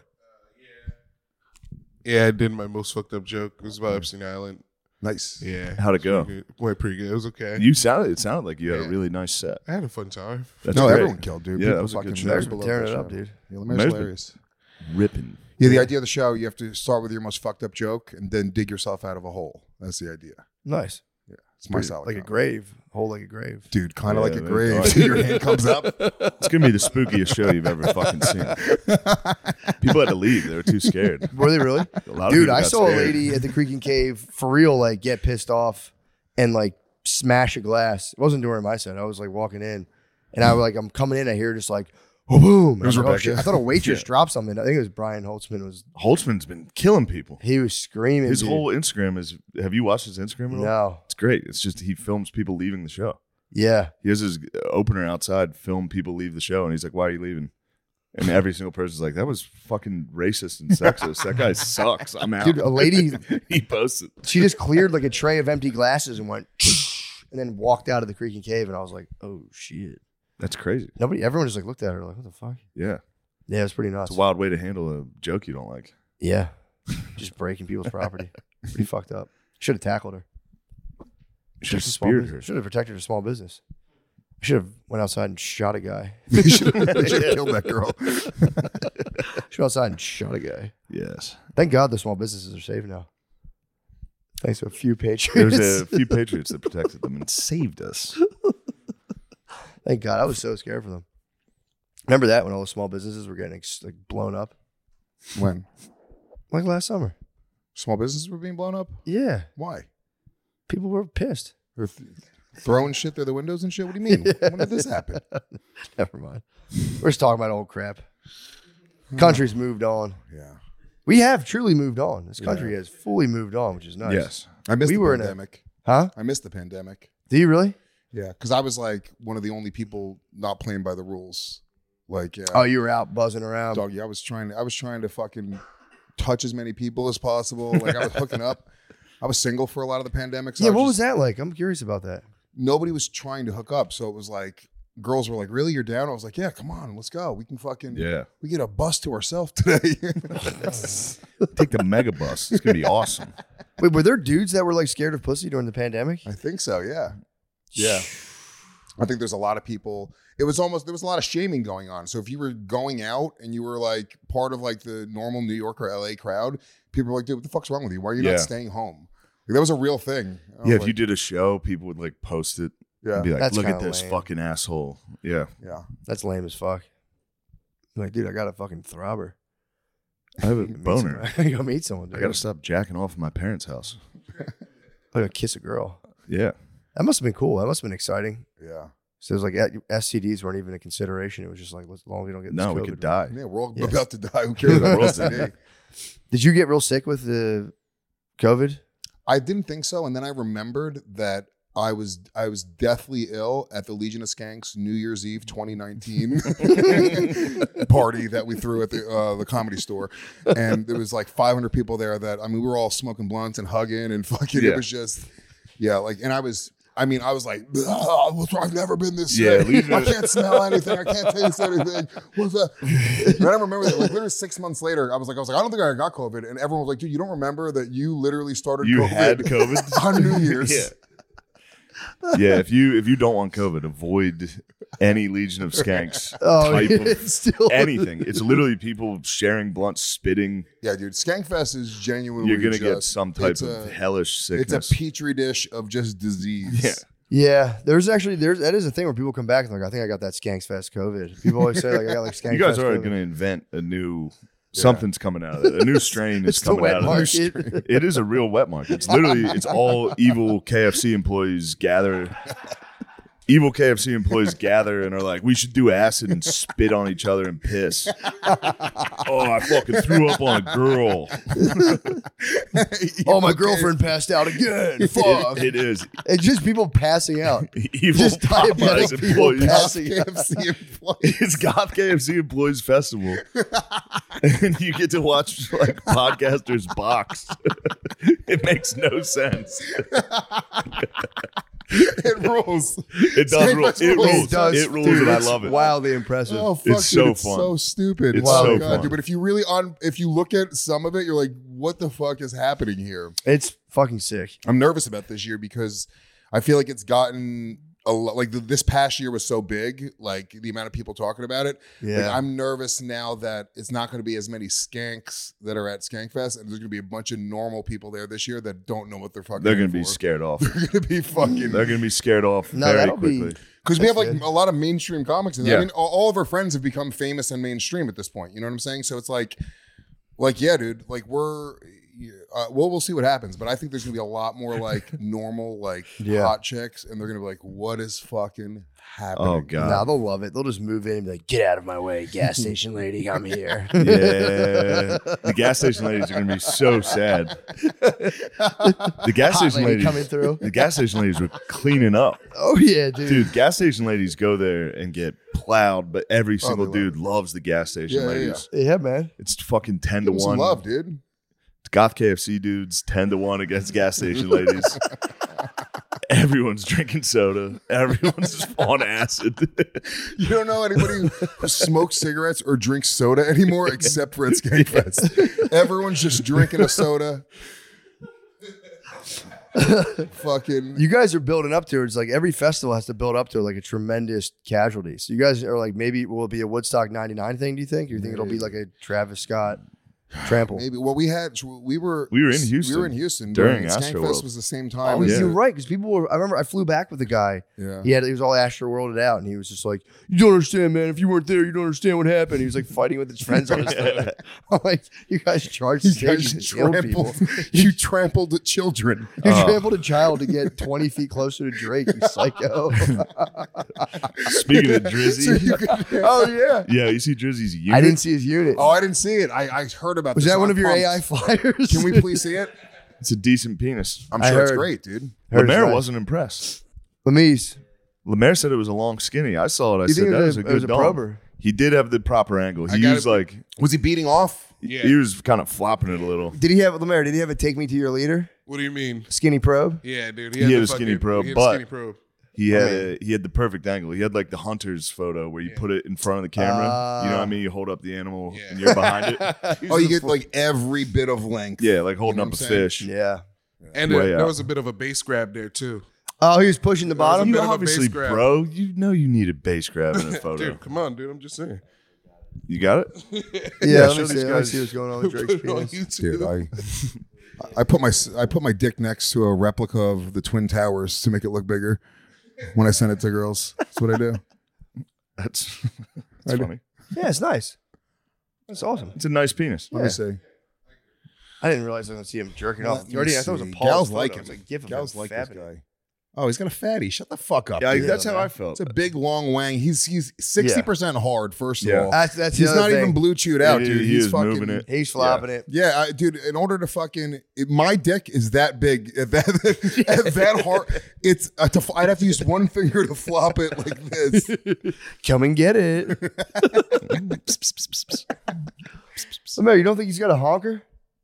Yeah, I did my most fucked up joke. It was about Epstein Island. Nice. Yeah. How'd it go? Pretty good. Went pretty good. It was okay. You sounded. It sounded like you had a Yeah. really nice set. I had a fun time. That's no, great. everyone killed, dude. Yeah, People that was a good fucking show. Mayor's love been tearing that it up, show. dude. Yeah, the Mayor's Mayor's been- hilarious. Ripping. Yeah, the idea of the show, you have to start with your most fucked up joke and then dig yourself out of a hole. That's the idea. Nice. Yeah, it's my solid. Like a comedy. grave. Hole like a grave. Dude, kind of Yeah, like a they- grave. oh, Till your hand comes up. It's gonna be the spookiest show you've ever fucking seen. People had to leave. They were too scared. Were they really? A lot of Dude, people I got saw scared. a lady at the Creaking Cave for real, like get pissed off and like smash a glass. It wasn't during my set. I was like walking in, and I was like, I'm coming in. I hear just like, oh boom. It was I'm like, oh, Rebecca. shit. I thought a waitress Yeah. dropped something. I think it was Brian Holtzman. Was Holtzman's been killing people. he was screaming? His dude. whole Instagram is. Have you watched his Instagram at all? no, It's great. It's just he films people leaving the show. yeah, He has his opener outside, film people leave the show, and he's like, "Why are you leaving?" And every single person's like, "That was fucking racist and sexist. That guy sucks. I'm out." dude. A lady, he posted. she just cleared like a tray of empty glasses and went, and then walked out of the Creaking Cave, and I was like, oh shit. That's crazy. Nobody, everyone just like looked at her like, what the fuck? Yeah, Yeah, it was pretty nuts. it's a wild way to handle a joke you don't like. Yeah, just breaking people's property. Pretty fucked up. Should have tackled her. Should have Protect a small speared business. her. Should have protected a small business. I should have went outside and shot a guy. You should have killed that girl. Should have outside and shot a guy. Yes, Thank God the small businesses are safe now. Thanks to a few there patriots. was a few patriots that protected them and saved us. Thank God. I was so scared for them. Remember that when all the small businesses were getting like blown up, When? like last summer. Small businesses were being blown up? Yeah, Why? people were pissed. They're th- throwing shit through the windows and shit? What do you mean? When did this happen? Never mind. We're just talking about old crap. Country's moved on. Yeah. We have truly moved on. This country Yeah. has fully moved on, which is nice. Yes. I missed We the were in a- pandemic. Huh? I missed the pandemic. Do you really? Yeah, because I was like one of the only people not playing by the rules. Like, yeah, Oh, you were out buzzing around. doggy. I was trying. I was trying to fucking touch as many people as possible. Like, I was hooking up. I was single for a lot of the pandemic. So yeah, I what just- was that like? I'm curious about that. Nobody was trying to hook up, so it was like girls were like, "Really, you're down?" I was like, "Yeah, come on, let's go. We can fucking Yeah. we get a bus to ourselves today." Take the mega bus. It's gonna be awesome. Wait, were there dudes that were like scared of pussy during the pandemic? I think so. Yeah, yeah. I think there's a lot of people. It was almost there was a lot of shaming going on. So if you were going out and you were like part of like the normal New York or L A crowd, people were like, "Dude, what the fuck's wrong with you? Why are you Yeah. not staying home?" Like, that was a real thing. I was Yeah, if like, you did a show, people would like post it yeah, and be like, That's look at kinda this lame. fucking asshole. Yeah. yeah. That's lame as fuck. I'm like, dude, I got a fucking throbber. I have a Meet boner. some- I gotta meet someone. Dude. I gotta stop jacking off in my parents' house. I gotta kiss a girl. Yeah. That must have been cool. That must have been exciting. Yeah. So it was like uh, S T Ds weren't even a consideration. It was just like, as long as we don't get this No, we COVID. could die. Yeah, we're all Yeah. about to die. Who cares about World's S T D? Did you get real sick with the COVID? I didn't think so, and then I remembered that I was I was deathly ill at the Legion of Skanks New Year's Eve twenty nineteen party that we threw at the uh, the Comedy Store, and there was like five hundred people there. That I mean, we were all smoking blunts and hugging and fucking. Yeah. It was just, yeah, like, and I was. I mean, I was like, "Ugh, I've never been this Yeah, sick. Legion I of- can't smell anything. I can't taste anything. What's that? And I remember that, like, literally six months later, I was like, I was like, I don't think I got COVID. And everyone was like, dude, you don't remember that you literally started You COVID had COVID? on New Year's. Yeah. Yeah, if you if you don't want COVID, avoid any Legion of Skanks Oh, type it's of still anything. It's literally people sharing blunts, spitting. Yeah, dude. Skankfest is genuinely You're gonna get just- some type it's of a- hellish It's sickness. a petri dish of just disease. Yeah. Yeah, there's actually there's that is a thing where people come back and they're like, I think I got that Skanks Fest COVID. People always say like I got like Skanks You guys Fest are COVID. going to invent a new something's coming out of it. A new strain is It's the coming wet out of it. market. It is a real wet market. It's literally it's all evil K F C employees gather. Evil K F C employees gather and are like, we should do acid and spit on each other and piss. Oh, I fucking threw up on a girl. Oh, my girlfriend passed out again. Fuck. It, it is It's just people passing out. evil Just diabetic Popeyes people employees. passing K F C employees. It's Goth K F C Employees Festival, and you get to watch like podcasters box. It makes no sense. It rules. It does rule. Skankfest It rules. rules. It does. It rules, dude, and I it's love it. Wildly impressive. Oh, fuck, It's dude, so it's fun. so stupid. It's oh, so God, fun. dude. But if you really on, if you look at some of it, you're like, what the fuck is happening here? It's fucking sick. I'm nervous about this year because I feel like it's gotten a lot. Like the, this past year was so big, like the amount of people talking about it. Yeah. Like, I'm nervous now that it's not going to be as many skanks that are at Skankfest, and there's going to be a bunch of normal people there this year that don't know what they're fucking. They're in gonna be for. scared off. They're going to be fucking. They're gonna be scared off No, very that'll be- quickly. Because we have That's like good. a lot of mainstream comics, and I Yeah. mean, all, all of our friends have become famous and mainstream at this point. You know what I'm saying? So it's like, like yeah, dude. Like we're, uh, well, we'll see what happens. But I think there's gonna be a lot more like normal, like Yeah. hot chicks, and they're gonna be like, what is fucking happening? Oh god. Nah, they'll love it. They'll just move in and be like, get out of my way, gas station lady. I'm here. Yeah, the gas station ladies are gonna be so sad. The gas Hot station lady ladies coming through. The gas station ladies were cleaning up. Oh, yeah, dude. Dude, gas station ladies go there and get plowed, but every single Oh, they love dude loves the gas station Yeah, yeah, ladies. Yeah, man. It's fucking ten Give to them some one. love, dude. Goth K F C dudes ten to one against gas station ladies. Everyone's drinking soda. Everyone's just on acid. You don't know anybody who smokes cigarettes or drinks soda anymore, except for at Skankfest. Everyone's just drinking a soda. Fucking. You guys are building up to it. It's like every festival has to build up to like a tremendous casualty. So you guys are like, maybe will it be a Woodstock ninety-nine thing, do you think? Or you think it'll be like a Travis Scott trample? Maybe. Well, we had we were We were in Houston We were in Houston during during Skankfest Astroworld. was the same time. Oh, as, yeah. you're right. Because people were, I remember I flew back with a guy. yeah. He had, he was all Astro Worlded out, and he was just like, "You don't understand, man. If you weren't there, you don't understand what happened." He was like fighting with his friends on his phone. I'm like, "You guys charged You stages guys to kill people. trampled. You trampled children. You Oh. trampled a child to get twenty feet closer to Drake. You psycho." Speaking of So Drizzy, you could- oh yeah. yeah, you see Drizzy's unit. I didn't see his unit. oh, I didn't see it. I, I heard heard about Was this. that one I'm of your pumped. A I flyers? Can we please see it? It's a decent penis. I'm I sure it's heard. great, dude. Heard it's Lemaire nice. wasn't impressed. Lemise. Lemaire said it was a long skinny. I saw it. I You said think it that was was a- a it good was a dong. prober? He did have the proper angle. I He gotta used be- like Was he beating off? Yeah. he was kind of flopping it a little. Did he have Lemaire? Did he have a take me to your leader? What do you mean? Skinny probe? Yeah, dude. He had the a skinny fucking- probe, he had a but- skinny probe. He had I a, he had the perfect angle. He had like the hunter's photo where you put it in front of the camera. you know what I mean? You hold up the animal Yeah. and you're behind it. Oh, you get like every bit of length. Yeah, like holding You know up a what I'm saying? fish. Yeah. And Way there, there out. was a bit of a base grab there too. Oh, he was pushing the There was a bottom? bit You of a obviously, base grab. bro, you know you need a base grab in a photo. Dude, come on, dude. I'm just saying. You got it? Yeah, Yeah, let, show me see, these let me guys. see what's going on with Drake's Put it on penis. Dude, YouTube. I I put my I put my dick next to a replica of the Twin Towers to make it look bigger when I send it to girls. That's what I do. That's, I that's do. funny. Yeah, it's nice. That's awesome. It's a nice penis. Let Yeah. me see. I didn't realize I was going to see him jerking off. Let me Already, I thought it was a see. Paul's Gals photo. like It him. was a gif of Gals him like this fapping. guy. Oh, he's got a fatty. Shut the fuck up. Yeah, dude. that's how man. I felt. It's a big long wang. He's he's sixty percent hard. First of Yeah. all, That's, that's the he's other not thing. even blue chewed out, He- dude. he he's is fucking moving it. He's flopping it. Yeah, I, dude. In order to fucking, it, my dick is that big, at that at that hard. It's uh, to, I'd have to use one finger to flop it like this. Come and get it. Lemaire, you don't think he's got a honker?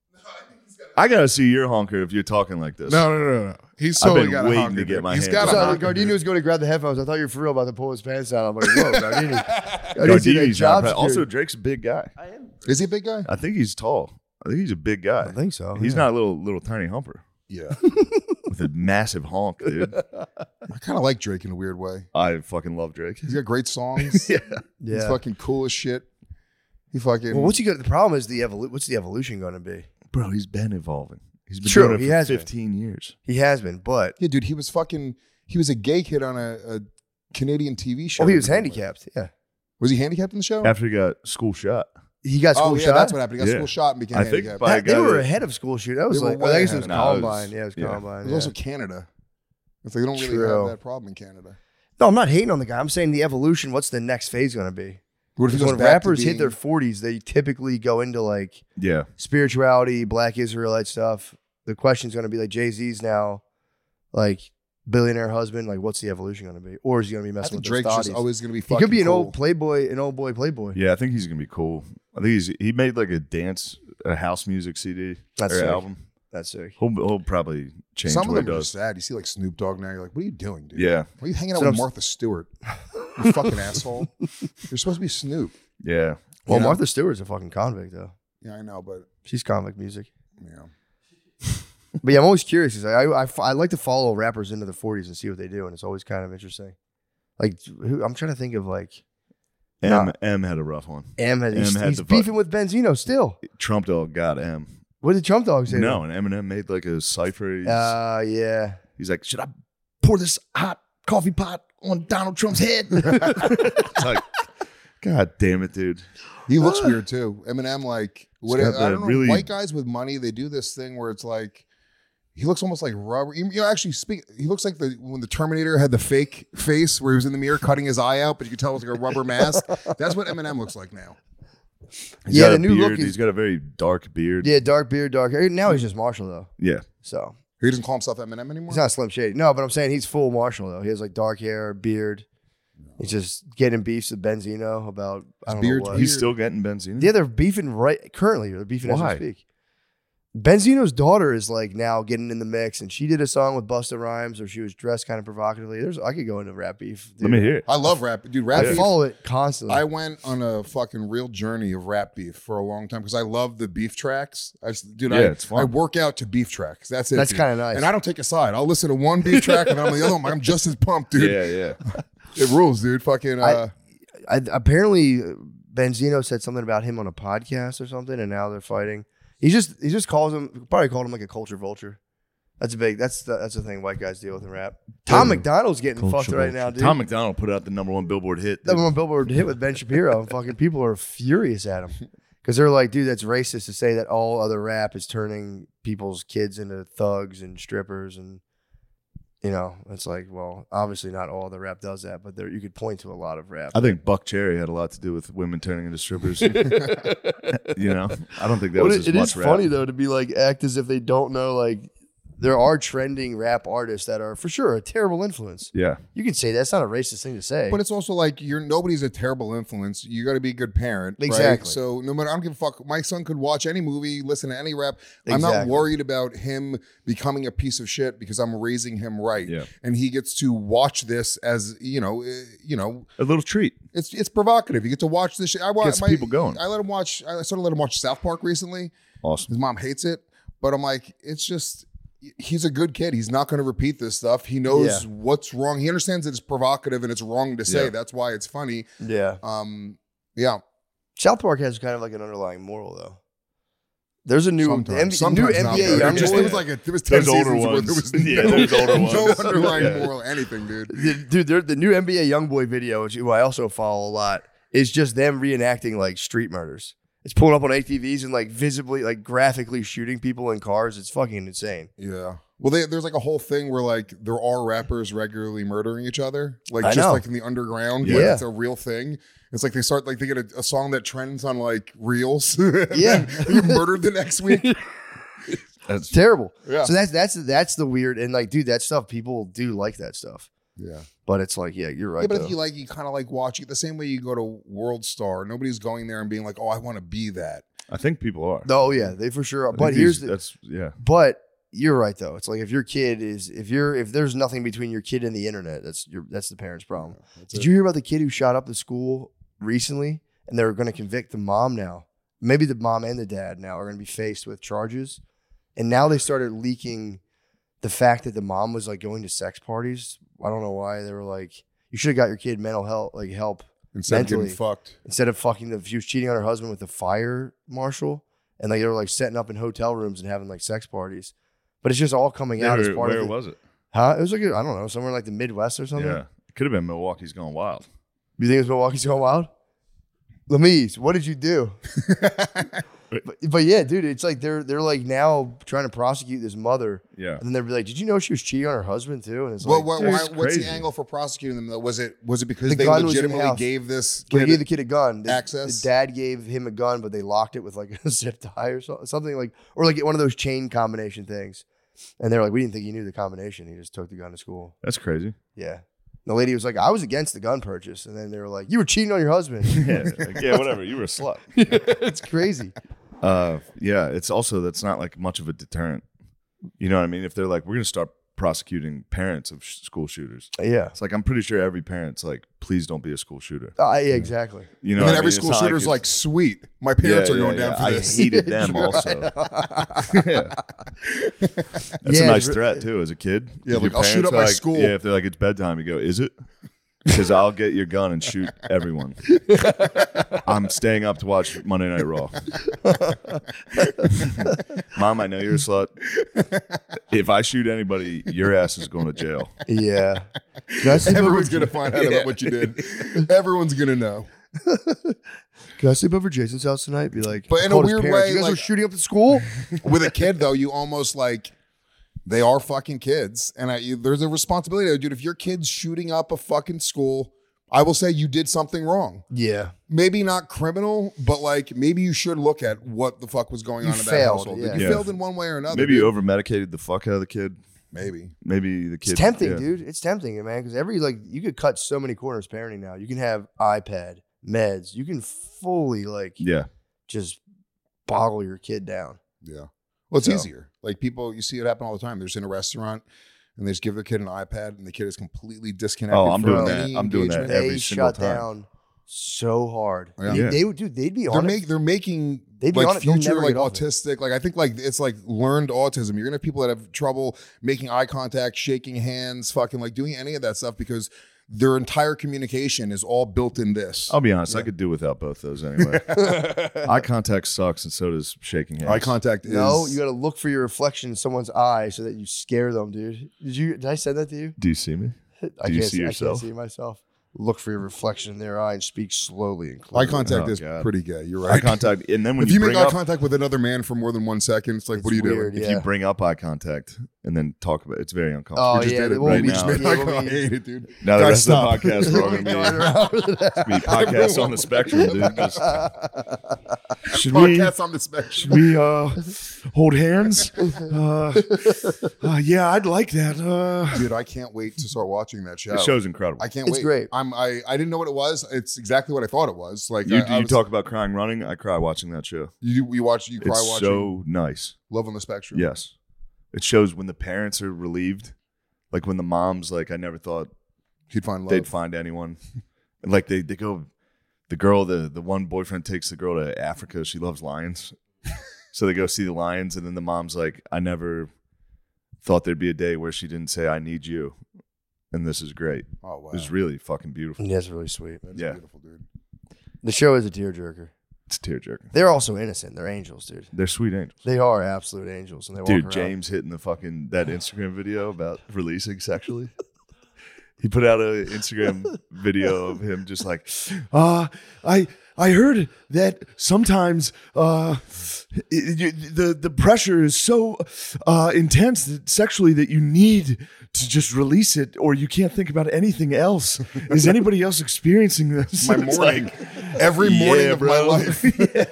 I gotta see your honker if you're talking like this. No, no, no, no. He's I've totally been got a waiting honker, to get dude. my He's hands got on a it. So honker. Gardini dude. was going to grab the headphones. I thought you were for real about to pull his pants down. I'm like, whoa, Gardini. I didn't see that Gardini's job not, also security. Drake's a big guy. Is he a big guy? I think he's tall. I think he's a big guy. I think so. He's yeah. not a little little tiny humper Yeah. with a massive honk, dude. I kind of like Drake in a weird way. I fucking love Drake. He's got great songs. Yeah. Yeah. He's fucking cool as shit. He fucking. Well, what's he got? The problem is the evolu- What's the evolution going to be? Bro, he's been evolving. He's been True, doing it he for has been. fifteen years. He has been, but yeah, dude. He was fucking. He was a gay kid on a, a Canadian T V show. oh, he was handicapped. Yeah, Was he handicapped in the show? After he got school shot. he got school oh yeah, shot. that's what happened. He got Yeah. school shot and became I think handicapped. by- That- they guy were that- ahead of school shoot. That was They were like, way well, I guess it ahead. was No, it was- Columbine. yeah, it was yeah. Columbine. There's Yeah. also Canada. It's like they don't really True. have that problem in Canada. No, I'm not hating on the guy. I'm saying the evolution. What's the next phase going to be? What if he Because goes when back to rappers hit being- their forties, they typically go into like Yeah. spirituality, Black Israelite stuff. The question's going to be like Jay Z's now, like billionaire husband. Like, what's the evolution going to be? Or is he going to be I messing think with Drake's those just thotties? always going to be He fucking could be an cool. old playboy, an old boy playboy. Yeah, I think he's gonna be cool. I think he's he made like a dance, a house music C D That's or sick. album. That's sick. He'll, he'll probably change Some of what he them are does. just sad. You see like Snoop Dogg now. You're like, what are you doing, dude? Yeah, Why are you hanging out So with I'm- Martha Stewart? You fucking asshole. You're supposed to be Snoop. yeah. Well, You know? Martha Stewart's a fucking convict though. Yeah, I know, but She's convict music. you know. But yeah, I'm always curious. 'Cause I, I, I like to follow rappers into their forties and see what they do, and it's always kind of interesting. Like, who, I'm trying to think of like M Nah. M had a rough one. M. Has, he's M had he's the fu- beefing with Benzino still. Trump dog got M. What did Trump Dog say? No, and Eminem made like a cipher. He's, Uh, yeah. he's like, should I pour this hot coffee pot on Donald Trump's head? It's like, God damn it, dude. He looks weird too. Eminem, like, what, got I the don't know. really- White guys with money, they do this thing where it's like, he looks almost like rubber. You know, actually, speak. He looks like the when the Terminator had the fake face where he was in the mirror cutting his eye out, but you could tell it was like a rubber mask. That's what Eminem looks like now. He's Yeah, got the a new beard. look is- He's got a very dark beard. Yeah, dark beard, dark hair. Now he's just Marshall though. Yeah. So He doesn't call himself Eminem anymore. he's not Slim Shady. No, but I'm saying he's full Marshall though. He has like dark hair, beard. He's just getting beefs with Benzino about I don't beard's know what. He's still getting benzene. Yeah, they're beefing right currently. They're beefing Why? as we speak. Benzino's daughter is like now getting in the mix, and she did a song with Busta Rhymes, or she was dressed kind of provocatively. There's I could go into rap beef. dude. Let me hear it. I love rap, dude. Rap I beef. follow it constantly. I went on a fucking real journey of rap beef for a long time because I love the beef tracks. I just, dude, Yeah, I, it's fun. I work out to beef tracks. That's it. That's dude. kinda nice. And I don't take a side. I'll listen to one beef track and I'm on the other one. I'm just as pumped, dude. Yeah, yeah. It rules, dude. Fucking. Uh, I, apparently Benzino said something about him on a podcast or something, and now they're fighting. He just he just calls him probably called him like a culture vulture. That's a big that's the, that's the thing white guys deal with in rap. Tom McDonald's getting Culture fucked right vulture. now, dude. Tom McDonald put out the number one Billboard hit. That dude. one Billboard hit with Ben Shapiro, and fucking people are furious at him because they're like, dude, that's racist to say that all other rap is turning people's kids into thugs and strippers, and You know, it's like, well, obviously not all the rap does that, but there you could point to a lot of rap. I think Buck Cherry had a lot to do with women turning into strippers. You know, I don't think that But was it, as it much is rap. funny though to be like act as if they don't know. Like there are trending rap artists that are for sure a terrible influence. Yeah, You can say that's not a racist thing to say. But it's also like you're nobody's a terrible influence. You got to be a good parent, right? Exactly. So no matter, I don't give a fuck. My son could watch any movie, listen to any rap. I'm not Exactly. worried about him becoming a piece of shit because I'm raising him right, Yeah. and he gets to watch this as you know, eh, you know, a little treat. it's it's provocative. You get to watch this shit. I watch Gets people going. I let him watch. I sort of let him watch South Park recently. Awesome. His mom hates it, but I'm like, it's just. He's a good kid. He's not going to repeat this stuff. He knows Yeah. what's wrong. He understands that it's provocative and it's wrong to say. Yeah. That's why it's funny. yeah, Um, yeah. South Park has kind of like an underlying moral though. There's a new Sometimes, M- new sometimes not, N B A though. young It just, boy. it was like a, there was ten Those older seasons where ones. there was Yeah, no, those older no ones. underlying Yeah. moral anything, dude. The- dude, they're- the new N B A YoungBoy video, which who I also follow a lot, is just them reenacting like street murders. It's pulling up on A T Vs and like visibly, like graphically shooting people in cars. It's fucking insane. Yeah. Well, they, there's like a whole thing where like there are rappers regularly murdering each other, like I just know. like in the underground. Yeah. Like it's a real thing. It's like they start like they get a, a song that trends on like reels. and Yeah. then you're murdered the next week. That's Terrible. Yeah. So that's that's that's the weird and like, dude, that stuff people do like that stuff. Yeah. But it's like, yeah, you're right. Yeah, but though. if you like, you kind of like watching it the same way you go to World Star. Nobody's going there and being like, "Oh, I want to be that." I think people are. oh yeah, they for sure. Are. I But think here's these- the, that's yeah. but you're right though. It's like if your kid is if you're if there's nothing between your kid and the internet, that's your that's the parent's problem. That's Did it. you hear about the kid who shot up the school recently? And they're going to convict the mom now. Maybe the mom and the dad now are going to be faced with charges. And now they started leaking the fact that the mom was like going to sex parties. I don't know why. They were like, you should have got your kid mental health like help Instead of mentally. getting fucked. instead of fucking the she was cheating on her husband with the fire marshal. And like they were like setting up in hotel rooms and having like sex parties. But it's just all coming out as Where, part where of it. was it? Huh? It was like, I don't know, somewhere in like the Midwest or something. Yeah, it could have been Milwaukee's Gone Wild. You think it was Milwaukee's Going Wild? Lamise, what did you do? but, but yeah, dude, it's like they're they're like now trying to prosecute this mother, Yeah, and then they're like, "Did you know she was cheating on her husband too?" And it's Well, like, what, dude, why, it's what's the crazy. angle for prosecuting them though? Was it was it because The they gun was in the legitimately house. gave this they kid gave the kid a gun. The, access? The dad gave him a gun, but they locked it with like a zip tie or so, something like, or like one of those chain combination things. And they're like, "We didn't think he knew the combination. He just took the gun to school." that's crazy. Yeah. The lady was like, "I was against the gun purchase," and then they were like, "You were cheating on your husband." Yeah, like, yeah, whatever. You were a slut. It's crazy. Uh, yeah, it's also that's not like much of a deterrent. You know what I mean? If they're like, we're gonna start prosecuting parents of sh- school shooters, Yeah. it's like I'm pretty sure every parent's like, please don't be a school shooter. Uh, yeah, exactly. You know, and then what I every mean? It's school not shooter's like, it's- sweet, my parents Yeah, are going yeah, down yeah. for I this. hated them also. Yeah. That's Yeah, a nice it's- threat too, as a kid. Yeah, If like, your I'll shoot parents up are my like- school. Yeah, if they're like it's bedtime, you go, is it? Because I'll get your gun and shoot everyone. I'm staying up to watch Monday Night Raw. Mom, I know you're a slut. If I shoot anybody, your ass is going to jail. Yeah. Can I sleep Everyone's over, gonna find out about what you did. Everyone's gonna know. Can I sleep over Jason's house tonight? Be like, But I in a called his weird parents, way, you guys like- were shooting up the school. With a kid though, you almost like they are fucking kids, and I, you, there's a responsibility, though, dude. If your kid's shooting up a fucking school, I will say you did something wrong. Yeah. Maybe not criminal, but like maybe you should look at what the fuck was going You on in that failed, household. yeah. You Yeah. failed in one way or another. Maybe dude. you over medicated the fuck out of the kid. Maybe. Maybe the kid. It's tempting, yeah. dude. It's tempting, man. Because every like you could cut so many corners parenting now. You can have iPad, meds. You can fully like Yeah. just boggle your kid down. Yeah. Well, it's So- easier. Like people, you see it happen all the time. They're just in a restaurant and they just give their kid an iPad, and the kid is completely disconnected. Oh, I'm from doing any that. I'm doing that engagement. every They single shut time. down so hard. Yeah. They, Yeah. they would, dude. They'd be They're, on make, it. they're making They'd be on like it. They'll future never like get off it. autistic. Like I think like it's like learned autism. You're gonna have people that have trouble making eye contact, shaking hands, fucking like doing any of that stuff because their entire communication is all built in this. I'll be honest. I could do without both those anyway. Eye contact sucks, and so does shaking hands. Eye contact is No, you got to look for your reflection in someone's eye so that you scare them, dude. Did you? Did I say that to you? Do you see me? I Do you can't see I yourself? can't see myself. Look for your reflection in their eye and speak slowly and clearly. eye contact Oh, is God. pretty gay. You're Eye right. contact, and then when If you, bring make eye up, contact with another man for more than one second, it's like, It's what are you weird, doing? if yeah. you bring up eye contact, and then talk about it. It's very uncomfortable. Oh We just yeah, did it it won't right be We now. just made yeah, like, it oh, I won't be- hate it, dude. Now the Guys, rest stop. of the podcast we're all gonna be, it's gonna be podcasts on the spectrum, dude. Just- should we Podcasts on the spectrum. should we uh hold hands? Uh, uh, yeah, I'd like that. Uh, Dude, I can't wait to start watching that show. the show's incredible. I can't It's wait. great. I'm I, I didn't know what it was. It's exactly what I thought it was. Like You, I, I you was- talk about crying running. I cry watching that show. you you watch you cry It's watching so nice. Love on the Spectrum. Yes, it shows when the parents are relieved, like when the mom's like, I never thought He'd find love. they'd find anyone. And like they, they go, the girl, the, the one boyfriend takes the girl to Africa. She loves lions. So they go see the lions. And then the mom's like, I never thought there'd be a day where she didn't say, I need you. And this is great. Oh wow. It's really fucking beautiful. Yeah, it's really sweet. That's yeah. beautiful, dude. The show is a tearjerker. It's tearjerking. They're also innocent. They're angels, dude. They're sweet angels. They are absolute angels, and they Dude, walk around. James hitting the fucking, that Instagram video about releasing sexually. He put out an Instagram video of him just like, uh, I I heard that sometimes uh, it, you, the the pressure is so uh, intense that sexually that you need to just release it, or you can't think about anything else. Is anybody else experiencing this? My It's morning. like, Every morning yeah, of my bro. life.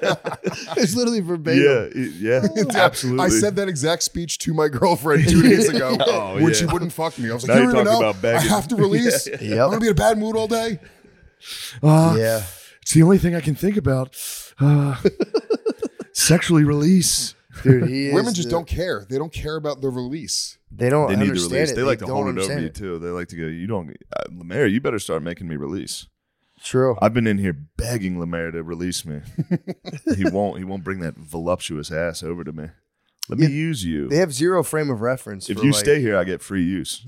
It's literally verbatim. yeah, it- yeah, absolutely. I said that exact speech to my girlfriend two days ago Oh, when yeah. she wouldn't fuck me. I was like, Now you you're don't even talking know. about begging. I have to release. Yep. I'm going to be in a bad mood all day. Uh, Yeah. It's the only thing I can think about. Uh, sexually release. Dude, he is Women just the- don't care. They don't care about the release. They don't They need to understand release. it. They like to don't hold it over understand you too. They like to go. You don't, uh, Lemaire. You better start making me release. True. I've been in here begging Lemaire to release me. he won't. He won't bring that voluptuous ass over to me. Let me Yeah, use you. They have zero frame of reference. If for you like, stay here, I get free use.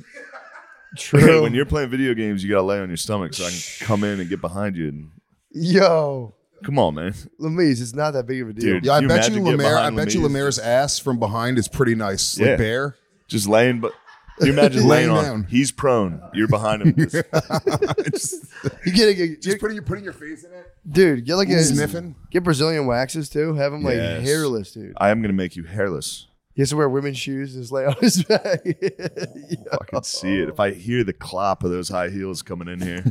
true. When you're playing video games, you gotta lay on your stomach so I can come in and get behind you. And Yo, come on, man. Lemise, it's not that big of a deal. Dude. Yeah, I you bet you imagine getting Lemaire. I behind bet you Lemieux? Lemaire's ass from behind is pretty nice. Yeah. Like bare. Just laying, but you imagine laying, Laying on. down. He's prone. You're behind him. You get a, Just putting your putting your face in it. dude. Get like a Sniffing. Get Brazilian waxes too. Have him like Yes. hairless, dude. I am gonna make you hairless. He has to wear women's shoes and just lay on his back. I can see it. If I hear the clop of those high heels coming in here,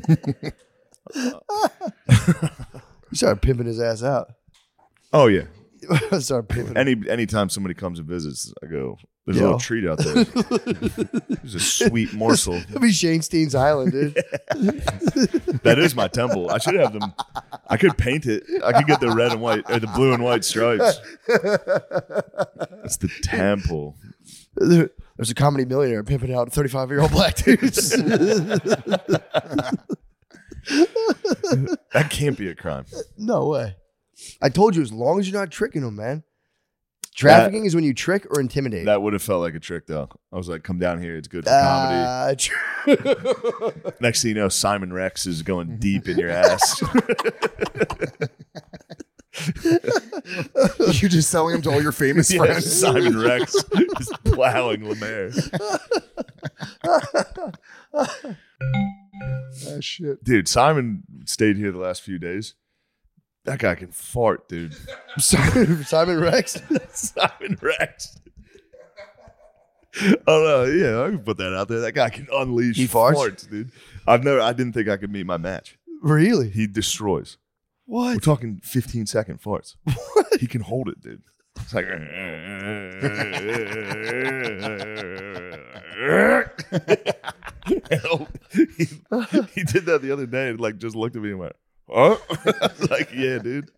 You start pimping his ass out. oh yeah. Start pimping. Any anytime somebody comes and visits, I go, "There's a Yo. little treat out there. There's a sweet morsel." It'll be Shane Steen's Island, dude. That is my temple. I should have them. I could paint it. I could get the red and white or the blue and white stripes. It's the temple. There's a comedy millionaire pimping out thirty-five year old black dudes. That can't be a crime. No way. I told you, as long as you're not tricking them, man. Trafficking is when you trick or intimidate. That would have felt like a trick, though. I was like, "Come down here. It's good for comedy." Ah, tr- Next thing you know, Simon Rex is going deep in your ass. You're just selling them to all your famous Yeah, friends. Simon Rex is plowing Lemaire. Ah, shit. Dude, Simon stayed here the last few days. That guy can fart, dude. Simon, Simon Rex. Simon Rex. Oh no, yeah, I can put that out there. That guy can unleash He farts? farts, dude. I've never. I didn't think I could meet my match. Really? He destroys. What? We're talking fifteen second farts. He can hold it, dude. It's like. he, he did that the other day and like just looked at me and went, "Huh?" I was like, yeah, dude.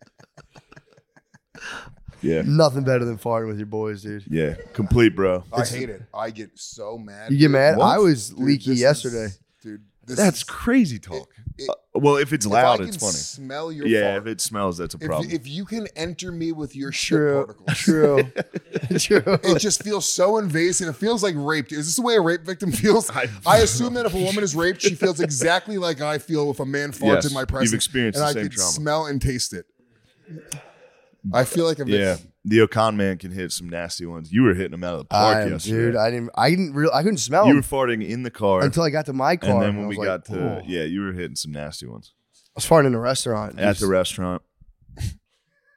Yeah, Nothing better than farting with your boys, dude. yeah, complete, bro. I hate it. I get so mad. You get mad? What? I was Dude, leaky this is- yesterday. dude, this That's is, crazy talk. it- Uh, well, if it's if loud, I it's can funny. Smell your Yeah, fart. if it smells, that's a If, problem. if you can enter me with your shit True. particles, True. True. it just feels so invasive. It feels like rape. Is this the way a rape victim feels? I- I, assume that if a woman is raped, she feels exactly like I feel if a man farts Yes, in my you've presence. experienced and the I same can trauma. smell and taste it. I feel like a yeah, the Okan man can hit some nasty ones. You were hitting them out of the park I am, yesterday. dude. I didn't. I didn't. Real. I couldn't smell you were them farting in the car, until I got to my car. and then I when was we like, got to "Oh." yeah, you were hitting some nasty ones I was farting in a restaurant. at the restaurant.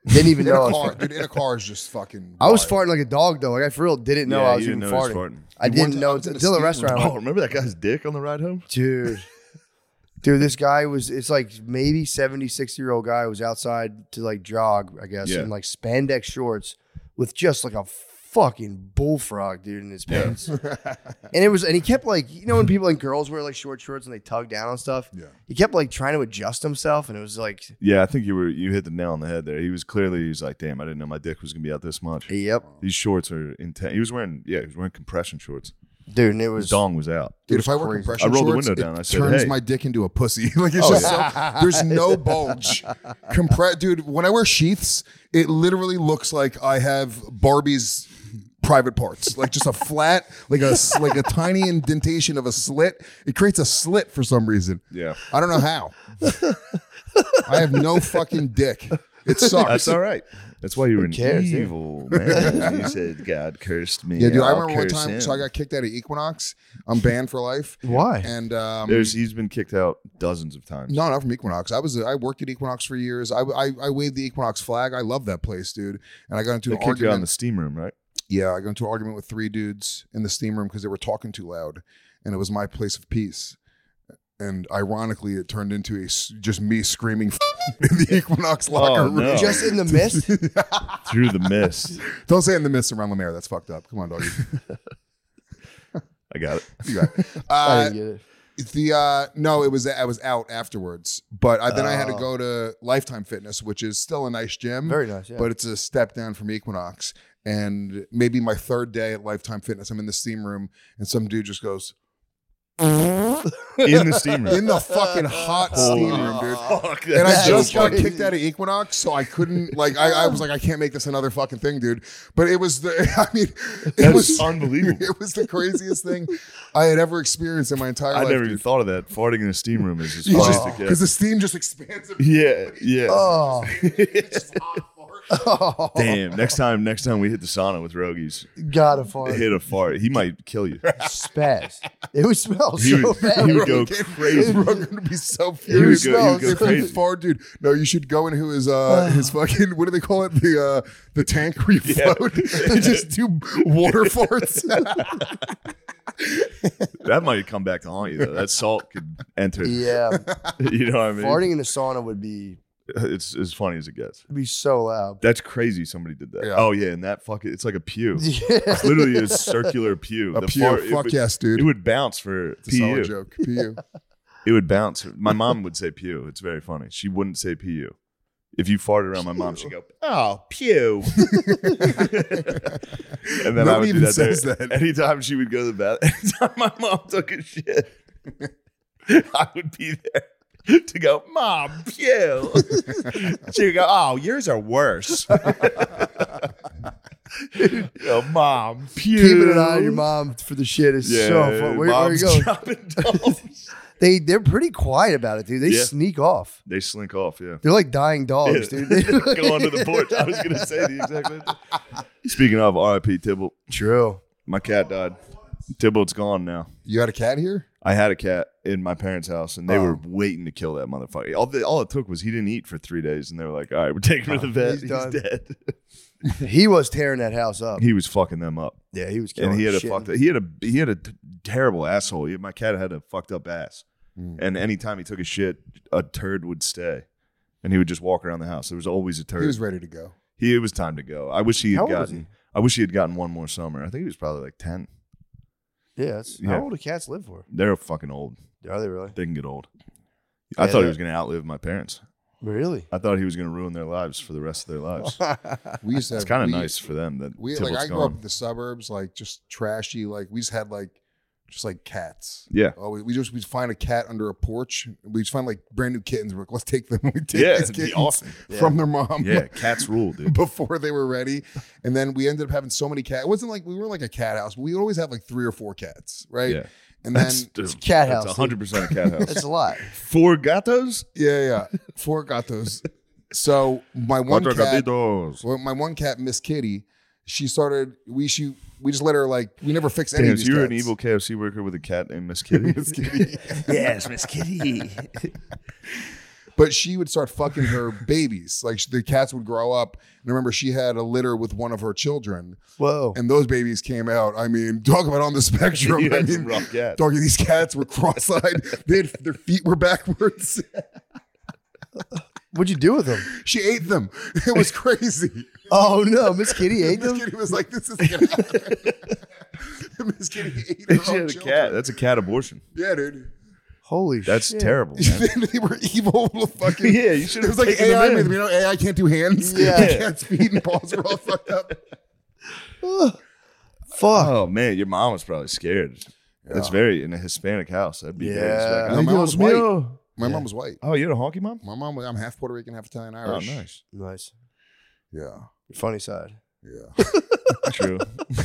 Didn't even In know. I a was car, farting. dude, in a car is just fucking. I was wild. farting like a dog though. Like I for real didn't know Yeah, I was you even didn't know he farting. was farting. I One didn't time I know was in a until the steam restaurant. Oh, I'm like, remember that guy's dick on the ride home? dude. Dude, this guy was, it's like maybe seventy, sixty year old guy was outside to like jog, I guess, Yeah. in like spandex shorts with just like a fucking bullfrog, dude, in his pants. And it was, and he kept like, you know, when people like girls wear like short shorts and they tug down and stuff? Yeah. He kept like trying to adjust himself and it was like, Yeah, I think you were you hit the nail on the head there. He was clearly he was like, damn, I didn't know my dick was gonna be out this much. yep. These shorts are intense. He was wearing yeah, he was wearing compression shorts. Dude, and it His was, dong was out. Dude, It if I was wear crazy. compression I rolled the shorts, window down. it I said, turns "Hey." my dick into a pussy. Like it's Oh, just yeah. so, there's no bulge. Compre- Dude, when I wear sheaths, it literally looks like I have Barbie's private parts, like just a flat, like a like a tiny indentation of a slit. It creates a slit for some reason. Yeah. I don't know how. I have no fucking dick. It sucks. That's all right. That's why you were an cares, dude? evil man. You said God cursed me. Yeah, dude. I I'll remember one curse time. him. So I got kicked out of Equinox. I'm banned for life. why? And um, There's he's been kicked out dozens of times. No, not from Equinox. I was I worked at Equinox for years. I, I I waved the Equinox flag. I love that place, dude. And I got into They an kicked you out in argument. the steam room, right? yeah, I got into an argument with three dudes in the steam room because they were talking too loud, and it was my place of peace. And ironically, it turned into a s- just me screaming in the Equinox locker Oh, room. no. Just in the mist? Through the mist. Don't say it in the midst around Lemaire. That's fucked up. Come on, doggy. I got it. You got it. I Uh, didn't get it. The uh no, it was I was out afterwards, but I, then I had to Oh. go to Lifetime Fitness, which is still a nice gym, Very nice, yeah. but it's a step down from Equinox. And maybe my third day at Lifetime Fitness, I'm in the steam room, and some dude just goes In the steam room. in the fucking hot steam room, dude. Fuck, And I that's just so got funny. kicked out of Equinox, so I couldn't like I, I was like I can't make this another fucking thing, dude. But it was the I mean it That's was unbelievable. It was the craziest thing I had ever experienced in my entire I life. never even dude. thought of that. Farting in a steam room is just You funny just- to because get. the steam just expands. Yeah, yeah. Oh. oh. Damn. Next time, next time we hit the sauna with Rogies, Gotta fart. hit a fart. He might kill you. Spaz. It would smell He so would, bad. he would go Rogan- crazy. Rogan would be so He would furious. go, he would go If he crazy. fart, dude. No, you should go into his uh his fucking what do they call it? The uh the tank where you Yeah. float and just do water farts. That might come back to haunt you though. That salt could enter. Yeah. You know what I mean? Farting in a sauna would be It's as funny as it gets. would be so loud. That's crazy. Somebody did that. Yeah. Oh yeah, and that fucking it's like a pew. Yeah. It's literally a circular pew. A The pew. fart- it Fuck would- yes, dude. It would bounce for It's a solid P U. joke. P U. It would bounce. My mom would say pew. It's very funny. She wouldn't say P U. If you farted around my mom, she'd go, "Oh, pew." And then I Nobody would do even that, says there. that. Anytime she would go to the bathroom, anytime my mom took a shit, I would be there to go, "Mom, pew." She would go, "Oh, yours are worse." Yo, Mom, pew. Keeping an eye on your mom for the shit is Yeah, so fun. Where, where you mom's going? dropping dogs. They they're pretty quiet about it, dude. They Yeah. sneak off. They slink off, yeah. They're like dying dogs, Yeah. dude. They- Go onto the porch. I was gonna say the exact same thing. Speaking of R I P Tybalt, True. my cat died. Tybalt's gone now. You had a cat here? I had a cat in my parents' house, and they Oh. were waiting to kill that motherfucker. All, the, all it took was he didn't eat for three days, and they were like, "All right, we're taking him to the vet. He's He's, done. dead." He was tearing that house up. He was fucking them up, Yeah, he was killing and he had a shit. fucked. He had a he had a t- terrible asshole. He, my cat had a fucked up ass, Mm. and anytime he took a shit, a turd would stay, and he would just walk around the house. There was always a turd. He was ready to go. He it was time to go. I wish he had How old was gotten. he? I wish he had gotten one more summer. I think he was probably like ten. Yeah, that's, Yeah. how old do cats live for? They're fucking old. Are they really? They can get old. I Yeah, thought he that- was going to outlive my parents. Really? I thought he was going to ruin their lives for the rest of their lives. We used to have, It's kind of we- nice for them that We like Tybalt's I grew gone. up in the suburbs, like just trashy. Like we just had like just like cats. Yeah. Oh, we, we just we'd find a cat under a porch. We just find like brand new kittens. We're like, let's take them. We take Yeah, these it'd be kittens awesome. from their mom. Yeah, cats rule, dude. Before they were ready, and then we ended up having so many cats. It wasn't like we were like a cat house, but we would always have like three or four cats, right? Yeah. And then That's It's a cat That's house, one hundred percent a cat house. That's a lot. Four gatos? yeah, yeah, four gatos. So my one Cuatro cat, gatitos. well, my one cat, Miss Kitty, she started. We she we just let her like we never fixed any Damn, of so these you were an cats. evil K F C worker with a cat named Miss Kitty? Miss Kitty. Yes, Miss Kitty. But she would start fucking her babies. Like the cats would grow up. And I remember she had a litter with one of her children. Whoa. And those babies came out. I mean, talk about on the spectrum. You I had mean, some rough cats. doggy, these cats were cross-eyed. They had, their feet were backwards. What'd you do with them? She ate them. It was crazy. Oh no, Miss Kitty ate Miss them. Kitty was like, "This is gonna happen." Miss Kitty ate her She own had a children. cat. That's a cat abortion. Yeah, dude. Holy That's shit. terrible. Man. They were evil little fucking. Yeah, you should It have was like taken A I them made in. them. You know, A I can't do hands. Yeah. Cat's feet and paws were all fucked up. Fuck. Oh man, your mom was probably scared. That's very in a Hispanic house. That'd be very Yeah. Hispanic. No, my mom was white. mío. My mom was white. Oh, you had a honky mom? My mom was. I'm half Puerto Rican, half Italian, Oh, Irish. nice. Nice. Yeah. Funny side. Yeah. True.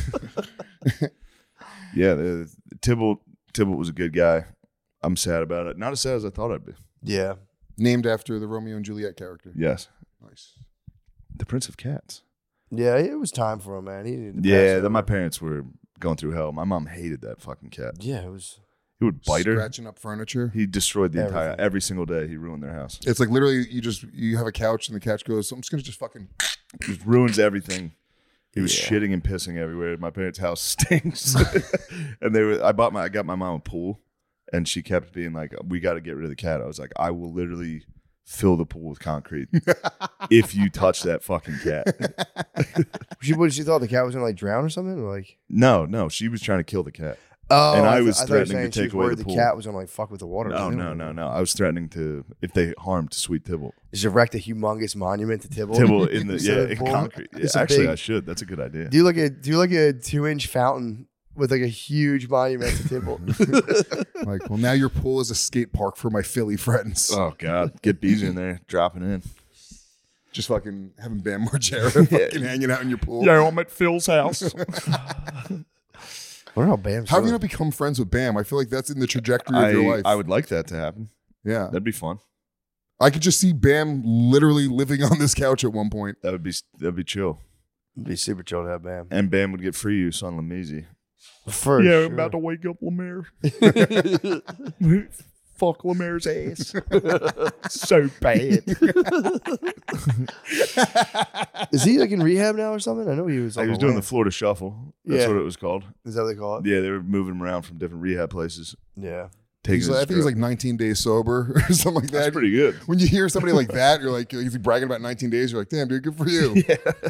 yeah, the, the Tybalt Tybalt was a good guy. I'm sad about it. Not as sad as I thought I'd be. Yeah. Named after the Romeo and Juliet character. Yes, Nice. the Prince of Cats. Yeah, it was time for him, man. He needed to Yeah, pass that my over. parents were going through hell. My mom hated that fucking cat. Yeah, it was. He would bite her. Scratching up furniture. He destroyed the entire Everything. every single day. He ruined their house. It's like literally you just you have a couch and the couch goes, I'm just gonna just fucking Just ruins everything. He was Yeah. shitting and pissing everywhere. My parents' house stinks. And they were I bought my I got my mom a pool, and she kept being like, "We got to get rid of the cat." I was like, "I will literally fill the pool with concrete if you touch that fucking cat." She, what, she thought the cat was gonna like drown or something, or like. No, no, she was trying to kill the cat. Oh, And I th- was thought you were threatening to saying she take was away worried the the pool. cat was gonna like fuck with the water. No, no, no, no. I was threatening to if they harmed Sweet Tybalt. Just erect a humongous monument to Tybalt. Tybalt in the Instead yeah of in pool. concrete. Yeah, It's a actually, big- I should. That's a good idea. Do you like a do you like a two inch fountain with like a huge monument to Tybalt? like, well, now your pool is a skate park for my Philly friends. Oh God, get bees in there, dropping in. Just fucking having Bam Margera fucking hanging out in your pool. Yeah, I'm at Phil's house. I wonder how Bam's How have you doing. not become friends with Bam? I feel like that's in the trajectory of I, your life. I would like that to happen. yeah. That'd be fun. I could just see Bam literally living on this couch at one point. That would be that'd be chill. It'd be super chill to have Bam. And Bam would get free use on Lamisi. For yeah, sure. I'm about to wake up Lemaire. Fuck Lemaire's ass. So bad. Is he like in rehab now or something? I know he was. He on was the doing the lam. Florida Shuffle. That's Yeah. what it was called. Is that what they call it? Yeah, they were moving him around from different rehab places. Yeah. Taking He's like, I his think he's drug. like nineteen days sober or something like that. That's pretty good. When you hear somebody like that, you're like, he's bragging about nineteen days. You're like, damn, dude, good for you.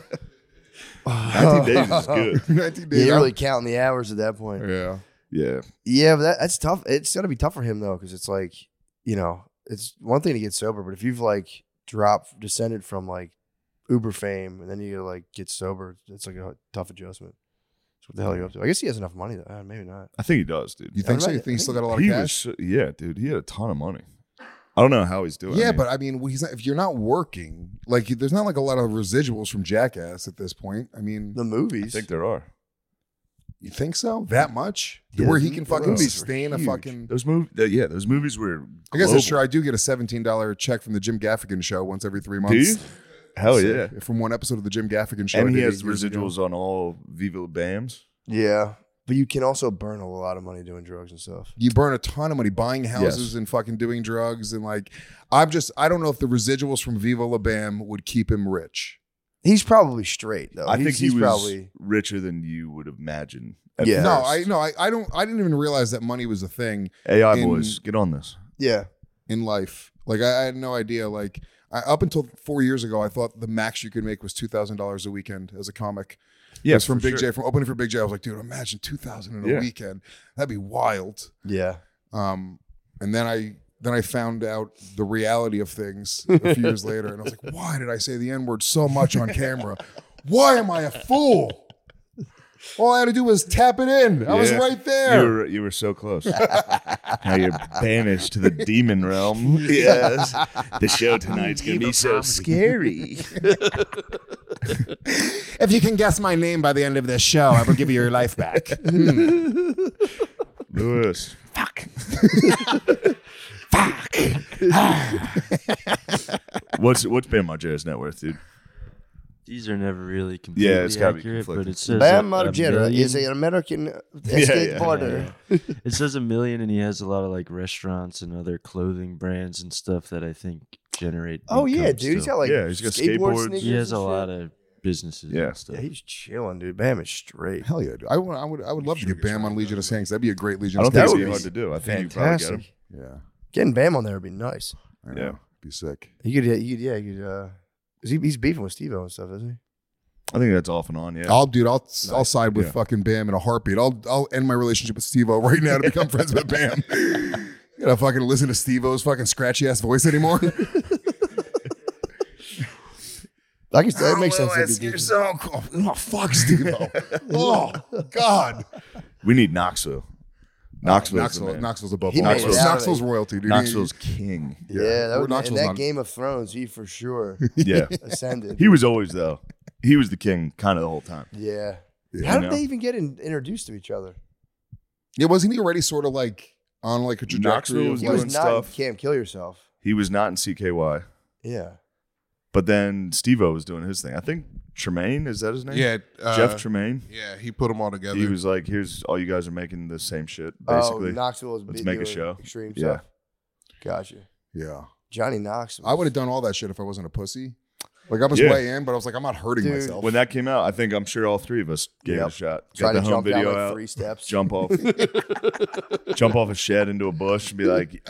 nineteen days is good. nineteen Yeah, days. you're I'm- really counting the hours at that point. yeah. Yeah. Yeah, but that, that's tough. It's got to be tough for him though, because it's like, you know, it's one thing to get sober, but if you've like dropped, descended from like Uber fame, and then you gotta like get sober, it's like a tough adjustment. So what the hell are you up to? I guess he has enough money though. Uh, maybe not. I think he does, dude. You think so? I You think he's still got a lot of He cash? was, so- yeah, dude. He had a ton of money. I don't know how he's doing. Yeah, I mean, but I mean, he's not, if you're not working, like, there's not like a lot of residuals from Jackass at this point. I mean, The I movies. think there are. you think so? That much? Yeah, Where he the can fucking movies were sustain a huge. fucking. Those movies, yeah, those movies were. I guess global. that's true. I do get a seventeen dollars check from the Jim Gaffigan show once every three months. Do you? Hell So, yeah. From one episode of the Jim Gaffigan show. I And he did has eight years ago. residuals on all Viva Bams. Yeah, but you can also burn a lot of money doing drugs and stuff. You burn a ton of money buying houses Yes. and fucking doing drugs. And like, I'm just, I don't know if the residuals from Viva La Bam would keep him rich. He's probably straight though. I he's, think he he's was probably. richer than you would imagine. at Yeah. No, first. I no, I, I don't, I didn't even realize that money was a thing A I in- boys, get on this. Yeah. in life. Like, I, I had no idea. Like, I, up until four years ago, I thought the max you could make was two thousand dollars a weekend as a comic. Yeah, It's from for Big sure. J, from opening for Big J. I was like, dude, imagine two thousand in a Yeah. weekend. That'd be wild. Yeah. Um, and then I then I found out the reality of things a few years later, and I was like, why did I say the N word so much on camera? Why am I a fool? All I had to do was tap it in. I was Yeah. right there. You were, you were so close. Now you're banished to the demon realm. Yes. The show tonight's going to be so scary. If you can guess my name by the end of this show, I will give you your life back. Lewis. Fuck. what's what's Bam Margera's net worth, dude? These are never really completely it's gotta be accurate, but conflicting. it says Bam a- a Margera million. is an American Yeah, yeah, skateboarder. It says a million, and he has a lot of like restaurants and other clothing brands and stuff that I think generate. Oh yeah, income dude. He's still. got like Yeah, he's got skateboard skateboards. sneakers He has and a shit. lot of businesses. Yeah. and stuff. Yeah, he's chilling, dude. Bam is straight. Hell yeah, dude. I would, I would, I would love to get Bam on Legion of Saints. That'd be a great Legion I of don't think Saints. it'd be would hard be to do. I think you could probably get him. Fantastic. Yeah, Getting Bam on there would be nice. I know. Yeah. Be sick. He could, he could, yeah, he could. Uh, 'cause he, he's beefing with Steve-O and stuff, isn't he? I think that's off and on. Yeah. I'll, dude. I'll, I'll side with Yeah. fucking Bam in a heartbeat. I'll, I'll end my relationship with Steve-O right now to become friends with Bam. You know, fucking listen to Steve-O's fucking scratchy ass voice anymore. I guess that makes sense. That'd be You're decent. so cool. Oh, fuck Steve-O. Oh, God. We need Knoxville. Knoxville's the Knoxville, man. Knoxville's above He all. made Knoxville's, it out of Knoxville's it. royalty, dude. Knoxville's king. Yeah, Yeah. that would, in Knoxville's that not- Game of Thrones, he for sure Yeah. ascended. He was always though. He was the king kind of the whole time. yeah. Yeah. How You did know? they even get in, introduced to each other? Yeah, wasn't he already sort of like on like a trajectory? Knoxville of was He like- was doing not stuff. in Can't Kill Yourself. He was not in C K Y, Yeah. but then Steve-O was doing his thing. I think Tremaine, is that his name? Yeah, uh, Jeff Tremaine. Yeah, he put them all together. He was like, "Here's all you guys are making the same shit, Oh, basically." Knoxville was Let's big make a doing show. Extreme Yeah. stuff. Gotcha. yeah. Johnny Knoxville. I would have done all that shit if I wasn't a pussy. Like I was Yeah. way in, but I was like, I'm not hurting Dude. myself. when that came out, I think I'm sure all three of us gave it Yep. a shot. Try Got to the home jump down video like out, three steps. jump off, jump off a shed into a bush, and be like,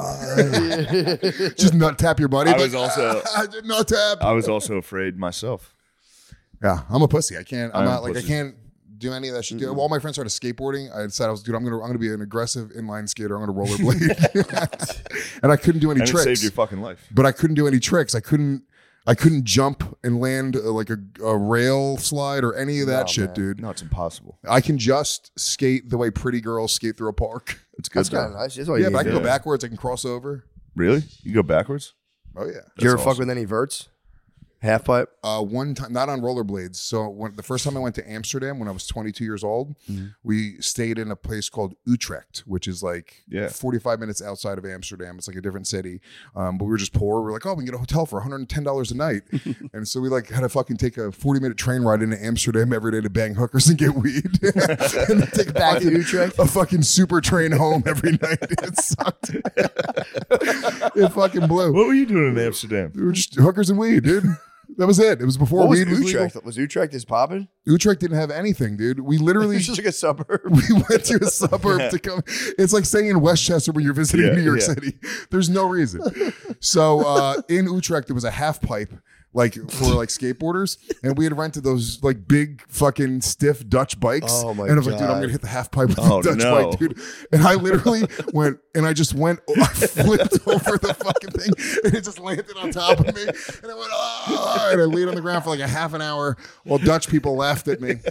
Just nut tap your buddy. I Like, was also- "Ah, I did nut tap. I was also afraid myself. Yeah, I'm a pussy. I can't. I'm I am not a like I pussy. can't do any of that shit. Dude, all my friends started skateboarding. I decided I was, dude, I'm gonna, I'm gonna be an aggressive inline skater. I'm gonna rollerblade, and I couldn't do any And it tricks. saved your fucking life. but I couldn't do any tricks. I couldn't. I couldn't jump and land uh, like a, a rail slide or any of that No, shit, man. dude. No, it's impossible. I can just skate the way pretty girls skate through a park. It's good. That's kind of though. nice. That's all Yeah, you but I need can to go do. backwards. I can cross over. Really? You go backwards? Oh yeah. Did you ever That's fuck awesome. with any verts? Half pipe? Uh, one time, not on rollerblades. So when the first time I went to Amsterdam when I was twenty-two years old, we stayed in a place called Utrecht, which is like Yeah. forty-five minutes outside of Amsterdam. It's like a different city. Um, but we were just poor. We were like, oh, we can get a hotel for one hundred ten dollars a night. And so we like had to fucking take a forty minute train ride into Amsterdam every day to bang hookers and get weed. and then take a Back to fucking, Utrecht? a fucking super train home every night. It sucked. It fucking blew. What were you doing in Amsterdam? We were just hookers and weed, dude. That was it. It was before What was weed was legal. Utrecht? Was Utrecht is popping? Utrecht didn't have anything, dude. We literally It's just like a suburb. we went to a suburb to come. It's like saying in Westchester when you're visiting Yeah, New York yeah. City. There's no reason. So uh, in Utrecht, there was a half pipe. Like for like skateboarders, and we had rented those like big fucking stiff Dutch bikes. Oh, my And I was like, dude, I'm God. gonna hit the half pipe with Oh, the Dutch no. bike, dude. And I literally went and I just went, I flipped over the fucking thing, and it just landed on top of me. And I went, oh, and I laid on the ground for like a half an hour while Dutch people laughed at me.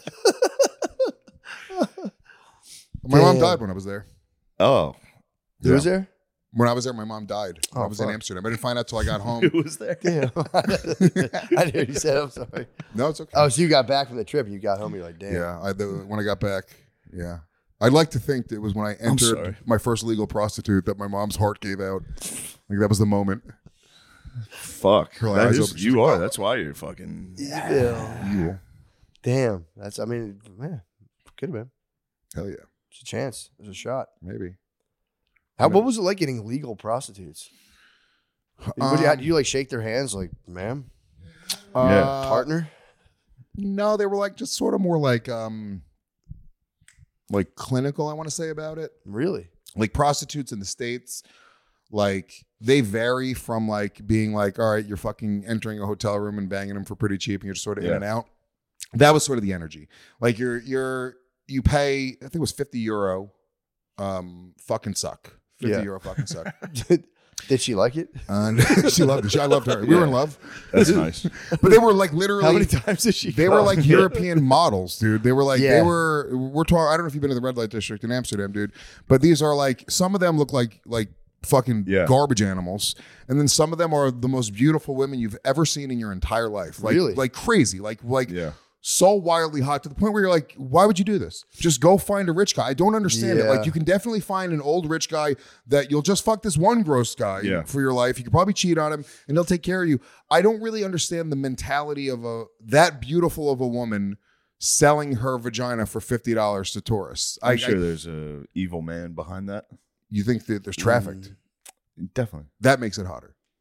My mom Damn. died when I was there. Oh, Who was there? When I was there, my mom died. When Oh, I was in fuck. Amsterdam. I didn't find out till I got home. who was there? Damn. I didn't hear you said. I'm sorry. No, it's okay. Oh, so you got back from the trip and you got home. You're like, damn. Yeah, I, the, when I got back, yeah. I'd like to think that it was when I entered sorry. my first legal prostitute that my mom's heart gave out. Like that was the moment. Fuck. Her That eyes is- open. you are. That's why you're fucking. Yeah. Evil. Damn. That's. I mean, man, could have been. Hell yeah, It's a chance. There's a shot. maybe. How? What was it like getting legal prostitutes? What do you, Um, do you like shake their hands like, ma'am, Yeah. Uh, partner? No, they were like just sort of more like um, like clinical. I want to say about it. Really? Like prostitutes in the States, like they vary from like being like, all right, you're fucking entering a hotel room and banging them for pretty cheap and you're just sort of in Yeah. and out. That was sort of the energy. Like you're, you're, you pay, I think it was fifty euro, um, fucking suck. fifty Yeah. euro fucking suck. Did she like it? And she loved it. She, I loved her. We were in love. That's nice. But they were like literally, How many times did she? they go? were like European models, dude. They were like, Yeah. they were, we're talking, I don't know if you've been to the red light district in Amsterdam, dude, but these are like, some of them look like, like fucking Yeah. garbage animals. And then some of them are the most beautiful women you've ever seen in your entire life. Like, Really? like crazy. Like, like Yeah. so wildly hot to the point where you're like, why would you do this? Just go find a rich guy. I don't understand it. Yeah. Like, you can definitely find an old rich guy that you'll just fuck this one gross guy Yeah. for your life. You could probably cheat on him and he'll take care of you. I don't really understand the mentality of a that beautiful of a woman selling her vagina for fifty dollars to tourists. I'm I, sure I- there's a evil man behind that. you think that there's trafficked. Definitely. That makes it hotter.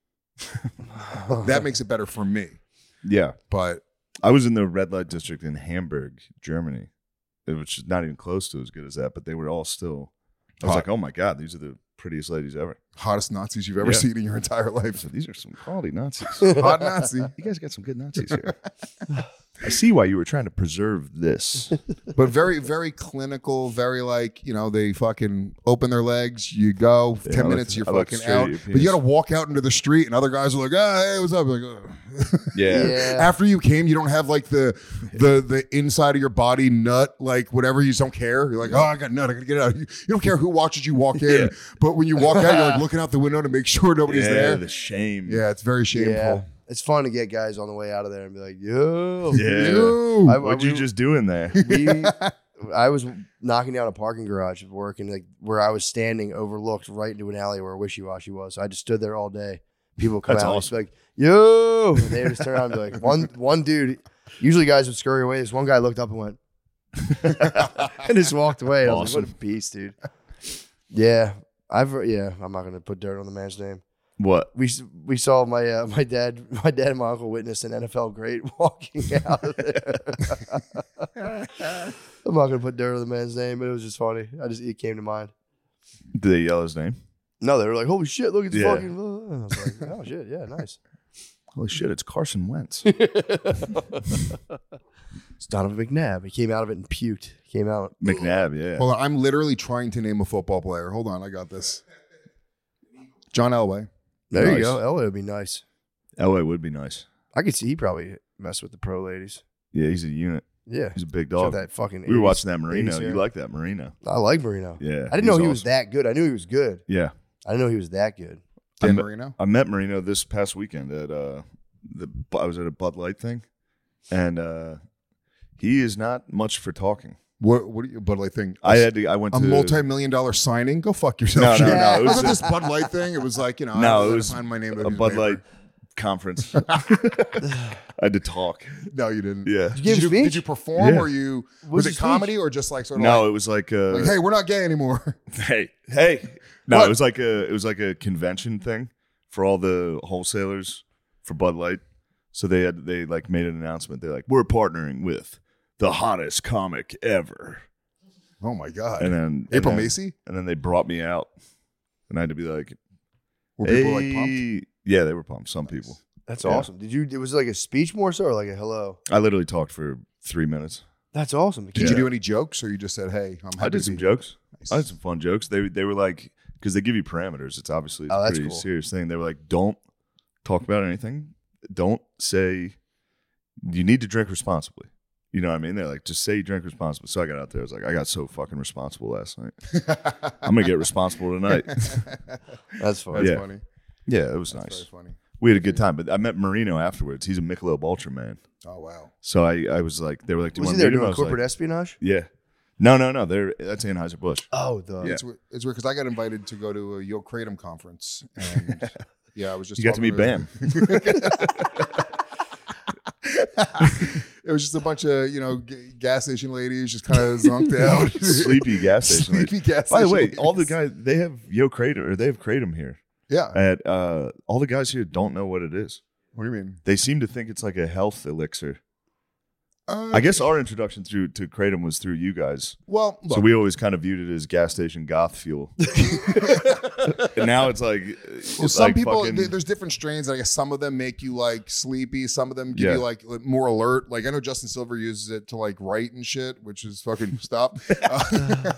That makes it better for me. Yeah. But I was in the red light district in Hamburg, Germany, which is not even close to as good as that, but they were all still, I was Hot. like, oh my God, these are the prettiest ladies ever. hottest Nazis you've ever Yeah. seen in your entire life. So these are some quality Nazis. Hot Nazi. You guys got some good Nazis here. I see why you were trying to preserve this. But very, very clinical, very like, you know, they fucking open their legs, you go, Yeah, ten I like- minutes, you're I like fucking straight out. your But you penis. got to walk out into the street and other guys are like, ah, hey, what's up? You're like, oh. Yeah. Yeah. After you came, you don't have like the the the inside of your body nut, like whatever, you just don't care. You're like, oh, I got nut, I gotta get it out. You, you don't care who watches you walk in. Yeah. But when you walk out, you're like looking out the window to make sure nobody's Yeah, there. the shame. Yeah, it's very shameful. Yeah. It's fun to get guys on the way out of there and be like, yo. Yeah. Ew. I- What'd you we- just do in there? we, I was knocking down a parking garage at work, and like where I was standing overlooked right into an alley where Wishy Washy was. So I just stood there all day. People would come That's out awesome. and be like, yo. And they would just turn around and be like, one one dude, usually guys would scurry away. This one guy looked up and went, and just walked away. And I was Awesome. like, what a beast, dude. Yeah. I've, yeah, I'm not going to put dirt on the man's name. What? We we saw my uh, my dad my dad and my uncle witnessed an N F L great walking out of there. I'm not gonna put dirt on the man's name, but it was just funny. I just it came to mind. Did they yell his name? No, they were like, "Holy shit! Look at this Yeah. fucking!" I was like, "Oh shit! Yeah, nice." Holy shit, it's Carson Wentz. It's Donovan McNabb. He came out of it and puked. He came out. McNabb, yeah. Hold on, I'm literally trying to name a football player. Hold on, I got this. John Elway. There you Nice. go. Elway would be nice. L A would be nice. I could see he probably messed with the pro ladies. Yeah, he's a unit. Yeah, He's a big Got dog. that fucking. We were eighties watching that Marino. eighties You hair. like that Marino? I like Marino. Yeah. I didn't know he's he was awesome. that good. I knew he was good. Yeah. I didn't know he was that good. I Dan met- Marino. I met Marino this past weekend at uh the I was at a Bud Light thing, and uh he is not much for talking. What what do you Bud Light thing? I had to. I went a to multi-million dollar signing. Go fuck yourself. No, no, Shane. no, it Was was it this Bud Light thing? It was like, you know, No, I it had was to sign my name to a piece of Bud paper. Light conference. I had to talk. No, you didn't. Yeah. Did you give Did a you, speech? did you perform Yeah. or you was, was it your comedy or just like sort of No, like, it was like uh like, hey, we're not gay anymore. hey, hey. No, What? it was like a it was like a convention thing for all the wholesalers for Bud Light. So they had they like made an announcement. They're like, we're partnering with the hottest comic ever. Oh my god. And then April and then, Macy? And then they brought me out, and I had to be like, Were people like pumped? "Hey." Yeah, they were pumped. Some people. That's Yeah. awesome. Did you? It was like a speech more so, or like a hello? I literally talked for three minutes. That's awesome. Did you do any jokes or you just said, hey, I'm happy I did to some be jokes. Nice. I had some fun jokes. They they were like, because they give you parameters. It's obviously Oh, a that's pretty cool. serious thing. They were like, don't talk about anything. Don't say. You need to drink responsibly. You know what I mean? They're like, just say you drink responsibly. So I got out there. I was like, I got so fucking responsible last night. I'm gonna get responsible tonight. That's fun. That's Yeah. funny. Yeah, it was That's nice. very funny. We had a good time. But I met Marino afterwards. He's a Michelob Ultra man. Oh wow. So I, I was like, they were like, do you Was he want there to meet him? I doing was corporate like, espionage? yeah. No, no, no. They're that's Anheuser Busch. Oh, the Yeah. It's, weird- it's weird because I got invited to go to a Yo Kratom conference and yeah, I was just You got to talking meet Bam. It was just a bunch of, you know, g- gas station ladies just kind of zonked out. Sleepy gas station. lady. Sleepy gas By the station way, ladies. all the guys they have Yo Kratom or they have Kratom here. Yeah. At uh, all the guys here don't know what it is. What do you mean? They seem to think it's like a health elixir. Uh, I guess our introduction through to Kratom was through you guys. Well, So look, we always kind of viewed it as gas station goth fuel. And now it's like, it's well, some like people, fucking- th- there's different strains. I guess some of them make you like sleepy. Some of them give Yeah. you like li- more alert. Like I know Justin Silver uses it to like write and shit, which is fucking stop. Uh,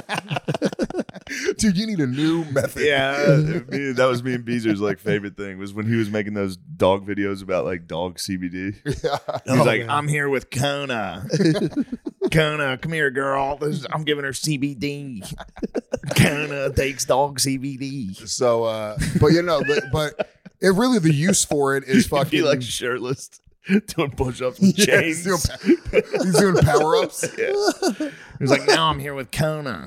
dude, you need a new method. yeah, me- that was me and Beezer's like favorite thing was when he was making those dog videos about like dog C B D. Yeah. He was Oh, like, man. I'm here with Kona. Kona, come here, girl. This is- I'm giving her C B D. Kona takes dog C B D. So, uh, but you know, but, but it really the use for it is He'd fucking be like shirtless, doing push-ups with Yeah, chains. he's doing, pa- he's doing power ups. He's like, now I'm here with Kona.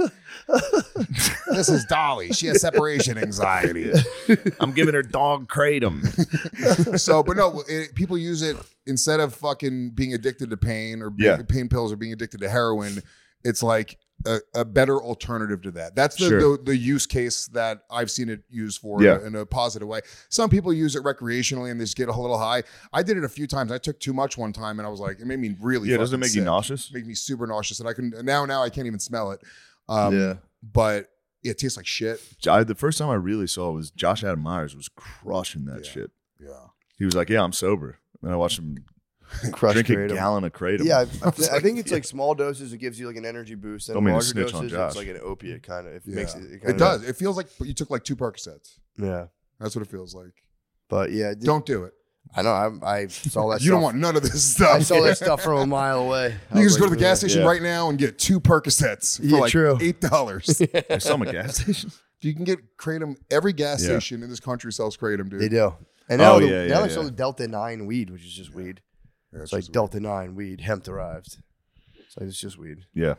This is Dolly. She has separation anxiety. I'm giving her dog kratom. So, but no, it, people use it instead of fucking being addicted to pain or being, Yeah. pain pills or being addicted to heroin. It's like a, a better alternative to that. That's the, Sure. the the use case that I've seen it used for Yeah. in, a, in a positive way. Some people use it recreationally and they just get a little high. I did it a few times. I took too much one time and I was like, it made me really Yeah, doesn't it fucking make you sick. nauseous? Make me super nauseous, and I can now now I can't even smell it. Um, Yeah. but it tastes like shit. I, the first time I really saw it was Josh Adam Myers was crushing that Yeah. shit. Yeah. He was like, "Yeah, I'm sober," and I watched him Crush drink a Kratom. gallon of kratom. Yeah, I, I, th- I think it's like small doses. It gives you like an energy boost, and Don't mean to larger snitch on doses, Josh. it's like an opiate kind of. It Yeah. makes it. It, It, kinda, does. It feels like you took like two Percocets. Yeah, That's what it feels like. but yeah, it did- Don't do it. I know. I, I saw that. You stuff. don't want none of this stuff. I saw that stuff from a mile away. I You can was just go like, to the gas "Ugh." station Yeah. right now and get two Percocets for Yeah, like true. eight dollars. I saw him at gas station. You can get kratom. Every gas Yeah. station in this country sells kratom, dude. They do. And now, Oh, the, yeah, now yeah, they sell yeah. the Delta nine weed, which is just weed. Yeah, It's like just weird. Delta nine weed, hemp derived. It's like it's just weed. Yeah,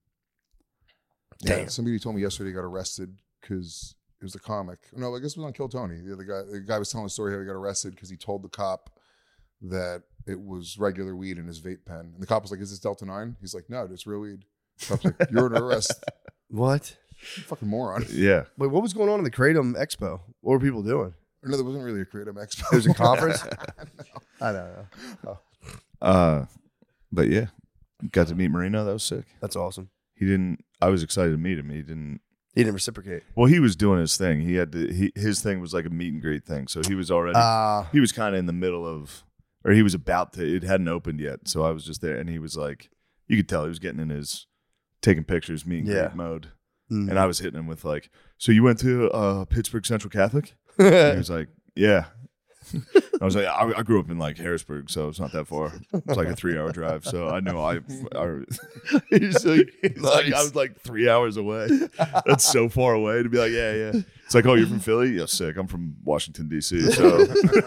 Yeah, Damn. somebody told me yesterday he got arrested because it was a comic. No, I guess it was on Kill Tony. The other guy, the guy was telling a story how he got arrested because he told the cop that it was regular weed in his vape pen. And the cop was like, "Is this Delta nine?" He's like, "No, it's real weed." The cop's like, "You're under arrest." What? You fucking moron. yeah. Wait, what was going on in the Kratom Expo? What were people doing? No, there wasn't really a kratom expo. It was a conference? I don't know. Uh, but yeah, got to meet Marino. That was sick. That's awesome. He didn't. I was excited to meet him. He didn't. He didn't reciprocate. Well, he was doing his thing. He had to. He, his thing was like a meet and greet thing. So he was already. Uh, he was kind of in the middle of, or he was about to. It hadn't opened yet. So I was just there, and he was like, you could tell he was getting in his taking pictures, meet and Yeah. greet mode. mm. And I was hitting him with like, so you went to uh, Pittsburgh Central Catholic? And he was like, yeah. I was like, I, I grew up in like Harrisburg, so it's not that far. It's like a three-hour drive, so I know I. I he's like, he's like, I was like three hours away. That's so far away to be like, yeah, yeah. It's like, oh, you're from Philly? Yeah, sick. I'm from Washington D C. So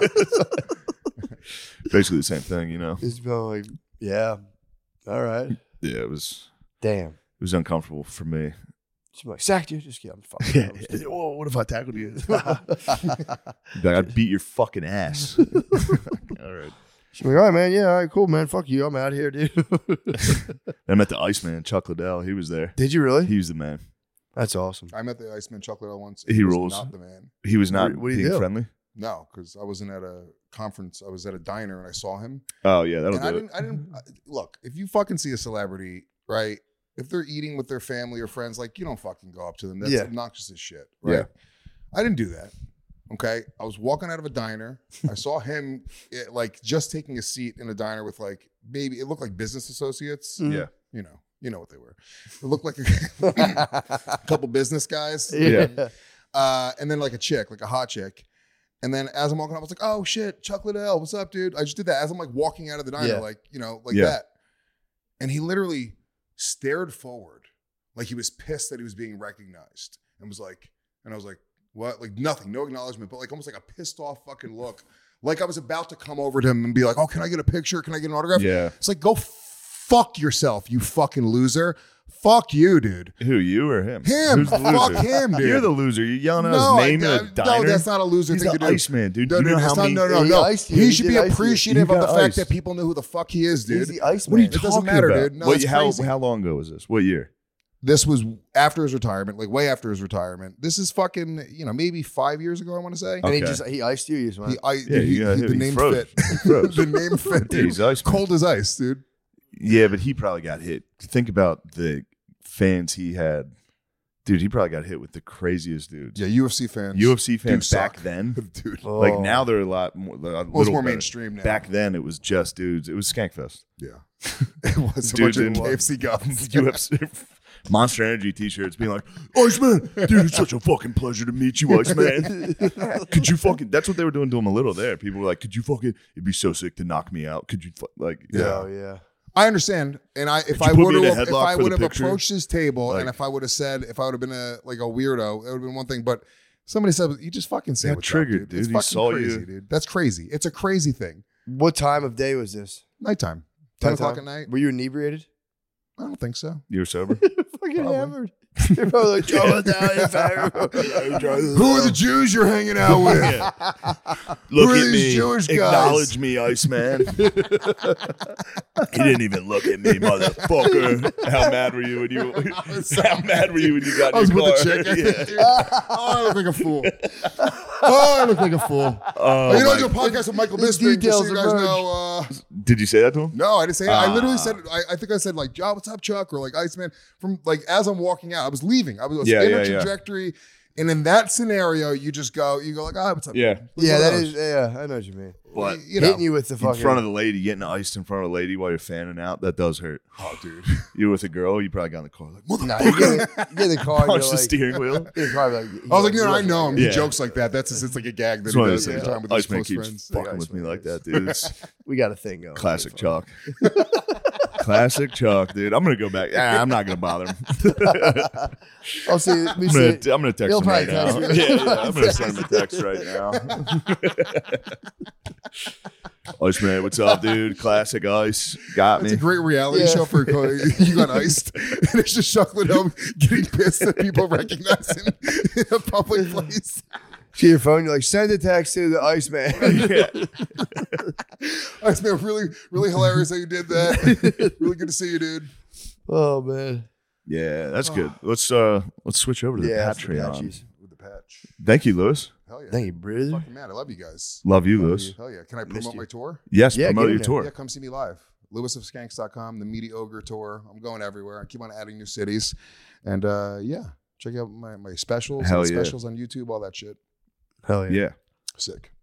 basically the same thing, you know. It's about like, yeah. All right. Yeah, it was. Damn. It was uncomfortable for me. She's like, sacked you? Just kidding. I'm fucking. Yeah. I'm just kidding. Whoa, what if I tackled you? Like, I'd beat your fucking ass. All right. She's like, all right, man. Yeah, all right, cool, man. Fuck you. I'm out here, dude. I met the Iceman, Chuck Liddell. He was there. Did you really? He was the man. That's awesome. I met the Iceman Chocolate once. He was rules. Not the man. He was not What- what do you being do? friendly. No, because I wasn't at a conference. I was at a diner and I saw him. Oh yeah, that'll And I do it. didn't. I didn't I- look. If you fucking see a celebrity, right? If they're eating with their family or friends, like you don't fucking go up to them. That's Yeah. obnoxious as shit. Right? I didn't do that. Okay. I was walking out of a diner. I saw him eh, like just taking a seat in a diner with like maybe it looked like business associates. Mm. Yeah. You know. You know what they were. It looked like a couple business guys. Yeah. Uh, and then like a chick, like a hot chick. And then as I'm walking up, I was like, oh shit, Chuck Liddell, what's up, dude? I just did that as I'm like walking out of the diner, Yeah. like, you know, like Yeah. that. And he literally stared forward like he was pissed that he was being recognized and was like, and I was like, what? Like nothing, no acknowledgement, but like almost like a pissed off fucking look. Like I was about to come over to him and be like, oh, can I get a picture? Can I get an autograph? Yeah. It's like, go fuck yourself, you fucking loser. Fuck you, dude. Who, you or him? Him. Who's the Fuck loser? him, dude. You're the loser. You're yelling out No, his name I- in a I- diner. no, that's not a loser He's thing the to do. Iceman, dude. No, you dude, know it's how not, many? no, no, He no. iced you. He He should did be ice you. appreciative You of the got fact iced. that people know who the fuck he is, dude. He's the Iceman. What are you It doesn't talking matter, about? dude. No, What- it's how, crazy. how long ago was this? What year? This was after his retirement, like way after his retirement. This is fucking, you know, maybe five years ago, I want to say. And he Okay. just he iced you. You just went, He, I, Yeah, he, you got he- hit. the He name froze. fit. He froze. The name fit, Dude, dude. he's Iceman. Cold as ice, dude. Yeah, but he probably got hit. Think about the fans he had. Dude, he probably got hit with the craziest dudes. Yeah, U F C fans. U F C do fans back suck. then. dude. oh. Like now they're a lot more. A Well, it's little more better. mainstream now. Back then it was just dudes. It was Skankfest. Yeah. It was a Dude, bunch of didn't- K F C guns. U F C Monster Energy t-shirts being like, Iceman, dude, it's such a fucking pleasure to meet you, Iceman. Could you fucking, that's what they were doing to him a little there. People were like, could you fucking, it'd be so sick to knock me out. Could you, fu-? like, Yeah. Oh yeah. I understand, and I if Could I you put would me in a have if headlock I for the would have picture? approached his table, Like- and if I would have said if I would have been a like a weirdo, it would have been one thing. But somebody said you just fucking say Got what's triggered, up, dude. It's He fucking saw crazy, you. dude. That's crazy. It's a crazy thing. What time of day was this? Nighttime, ten o'clock Nighttime? at night. Were you inebriated? I don't think so. You were sober? Fucking Probably. hammered. You're probably like, Joe Italian fat. Who are the Jews you're hanging out with? Look Who are at these me. Jewish guys? Acknowledge me, Iceman. He didn't even look at me, motherfucker. How mad were you when you? How mad were you when you got I was in with your the car? chick. I Yeah. think, dude. Oh, I look like a fool. Oh, I look like a fool. Oh, Oh, you know, I my- do a podcast with Michael the Bisping. Just so details you guys emerge. know. Uh, Did you say that to him? no, I didn't say. I literally Ah. said. I, I think I said like, "Joe, what's up, Chuck?" Or like, "Iceman." From like as I'm walking out, I was leaving. I was, I was Yeah, in yeah, a yeah. trajectory, and in that scenario, you just go, you go like, "Ah, what's up?" Yeah. Like, Yeah, one of that those. is. Yeah, I know what you mean. But you know, Hitting you with the in fucking. front of the lady, getting iced in front of a lady while you're fanning out, that does hurt. oh, dude. You with a girl, you probably got in the car like, Nah, you get, in- you get in the car and punch you're the like, steering wheel. you're in the car, like, I was like, you know, I know him. He Yeah. jokes like that. That's just, it's like a gag that That's he one of does those every things. time with his Iceman close keeps friends. fucking with me like that, dude. It's We got a thing going. classic Chalk. Classic Chalk, dude. I'm gonna go back. Ah, I'm not gonna bother him. I'll see. Let me I'm see. gonna, I'm gonna text He'll him right probably now. text me. Yeah, yeah, I'm gonna send him a text right now. Iceman, what's up, dude? Classic Ice. Got It's me. a great reality Yeah. show for you got iced, and it's just Chuck Liddell getting pissed that people recognize him in a public place. See your phone. You're like, send a text to the Iceman. Iceman, really, really hilarious how you did that. Really good to see you, dude. Oh man. Yeah, that's good. Let's uh let's switch over to the Yeah. that's the Patreon. Patchies. With the patch. Thank you, Lewis. Hell yeah. Thank you, brother. Fucking man, I love you guys. Love you, Lewis. Hell yeah. Can I Missed promote you. my tour? Yes, Yeah, promote get your in there. tour. Yeah, come see me live. lewis of skanks dot com, the Meaty Ogre tour. I'm going everywhere. I keep on adding new cities. And uh, yeah, check out my, my specials, Hell and yeah. specials on YouTube, all that shit. Hell yeah. Yeah. Sick.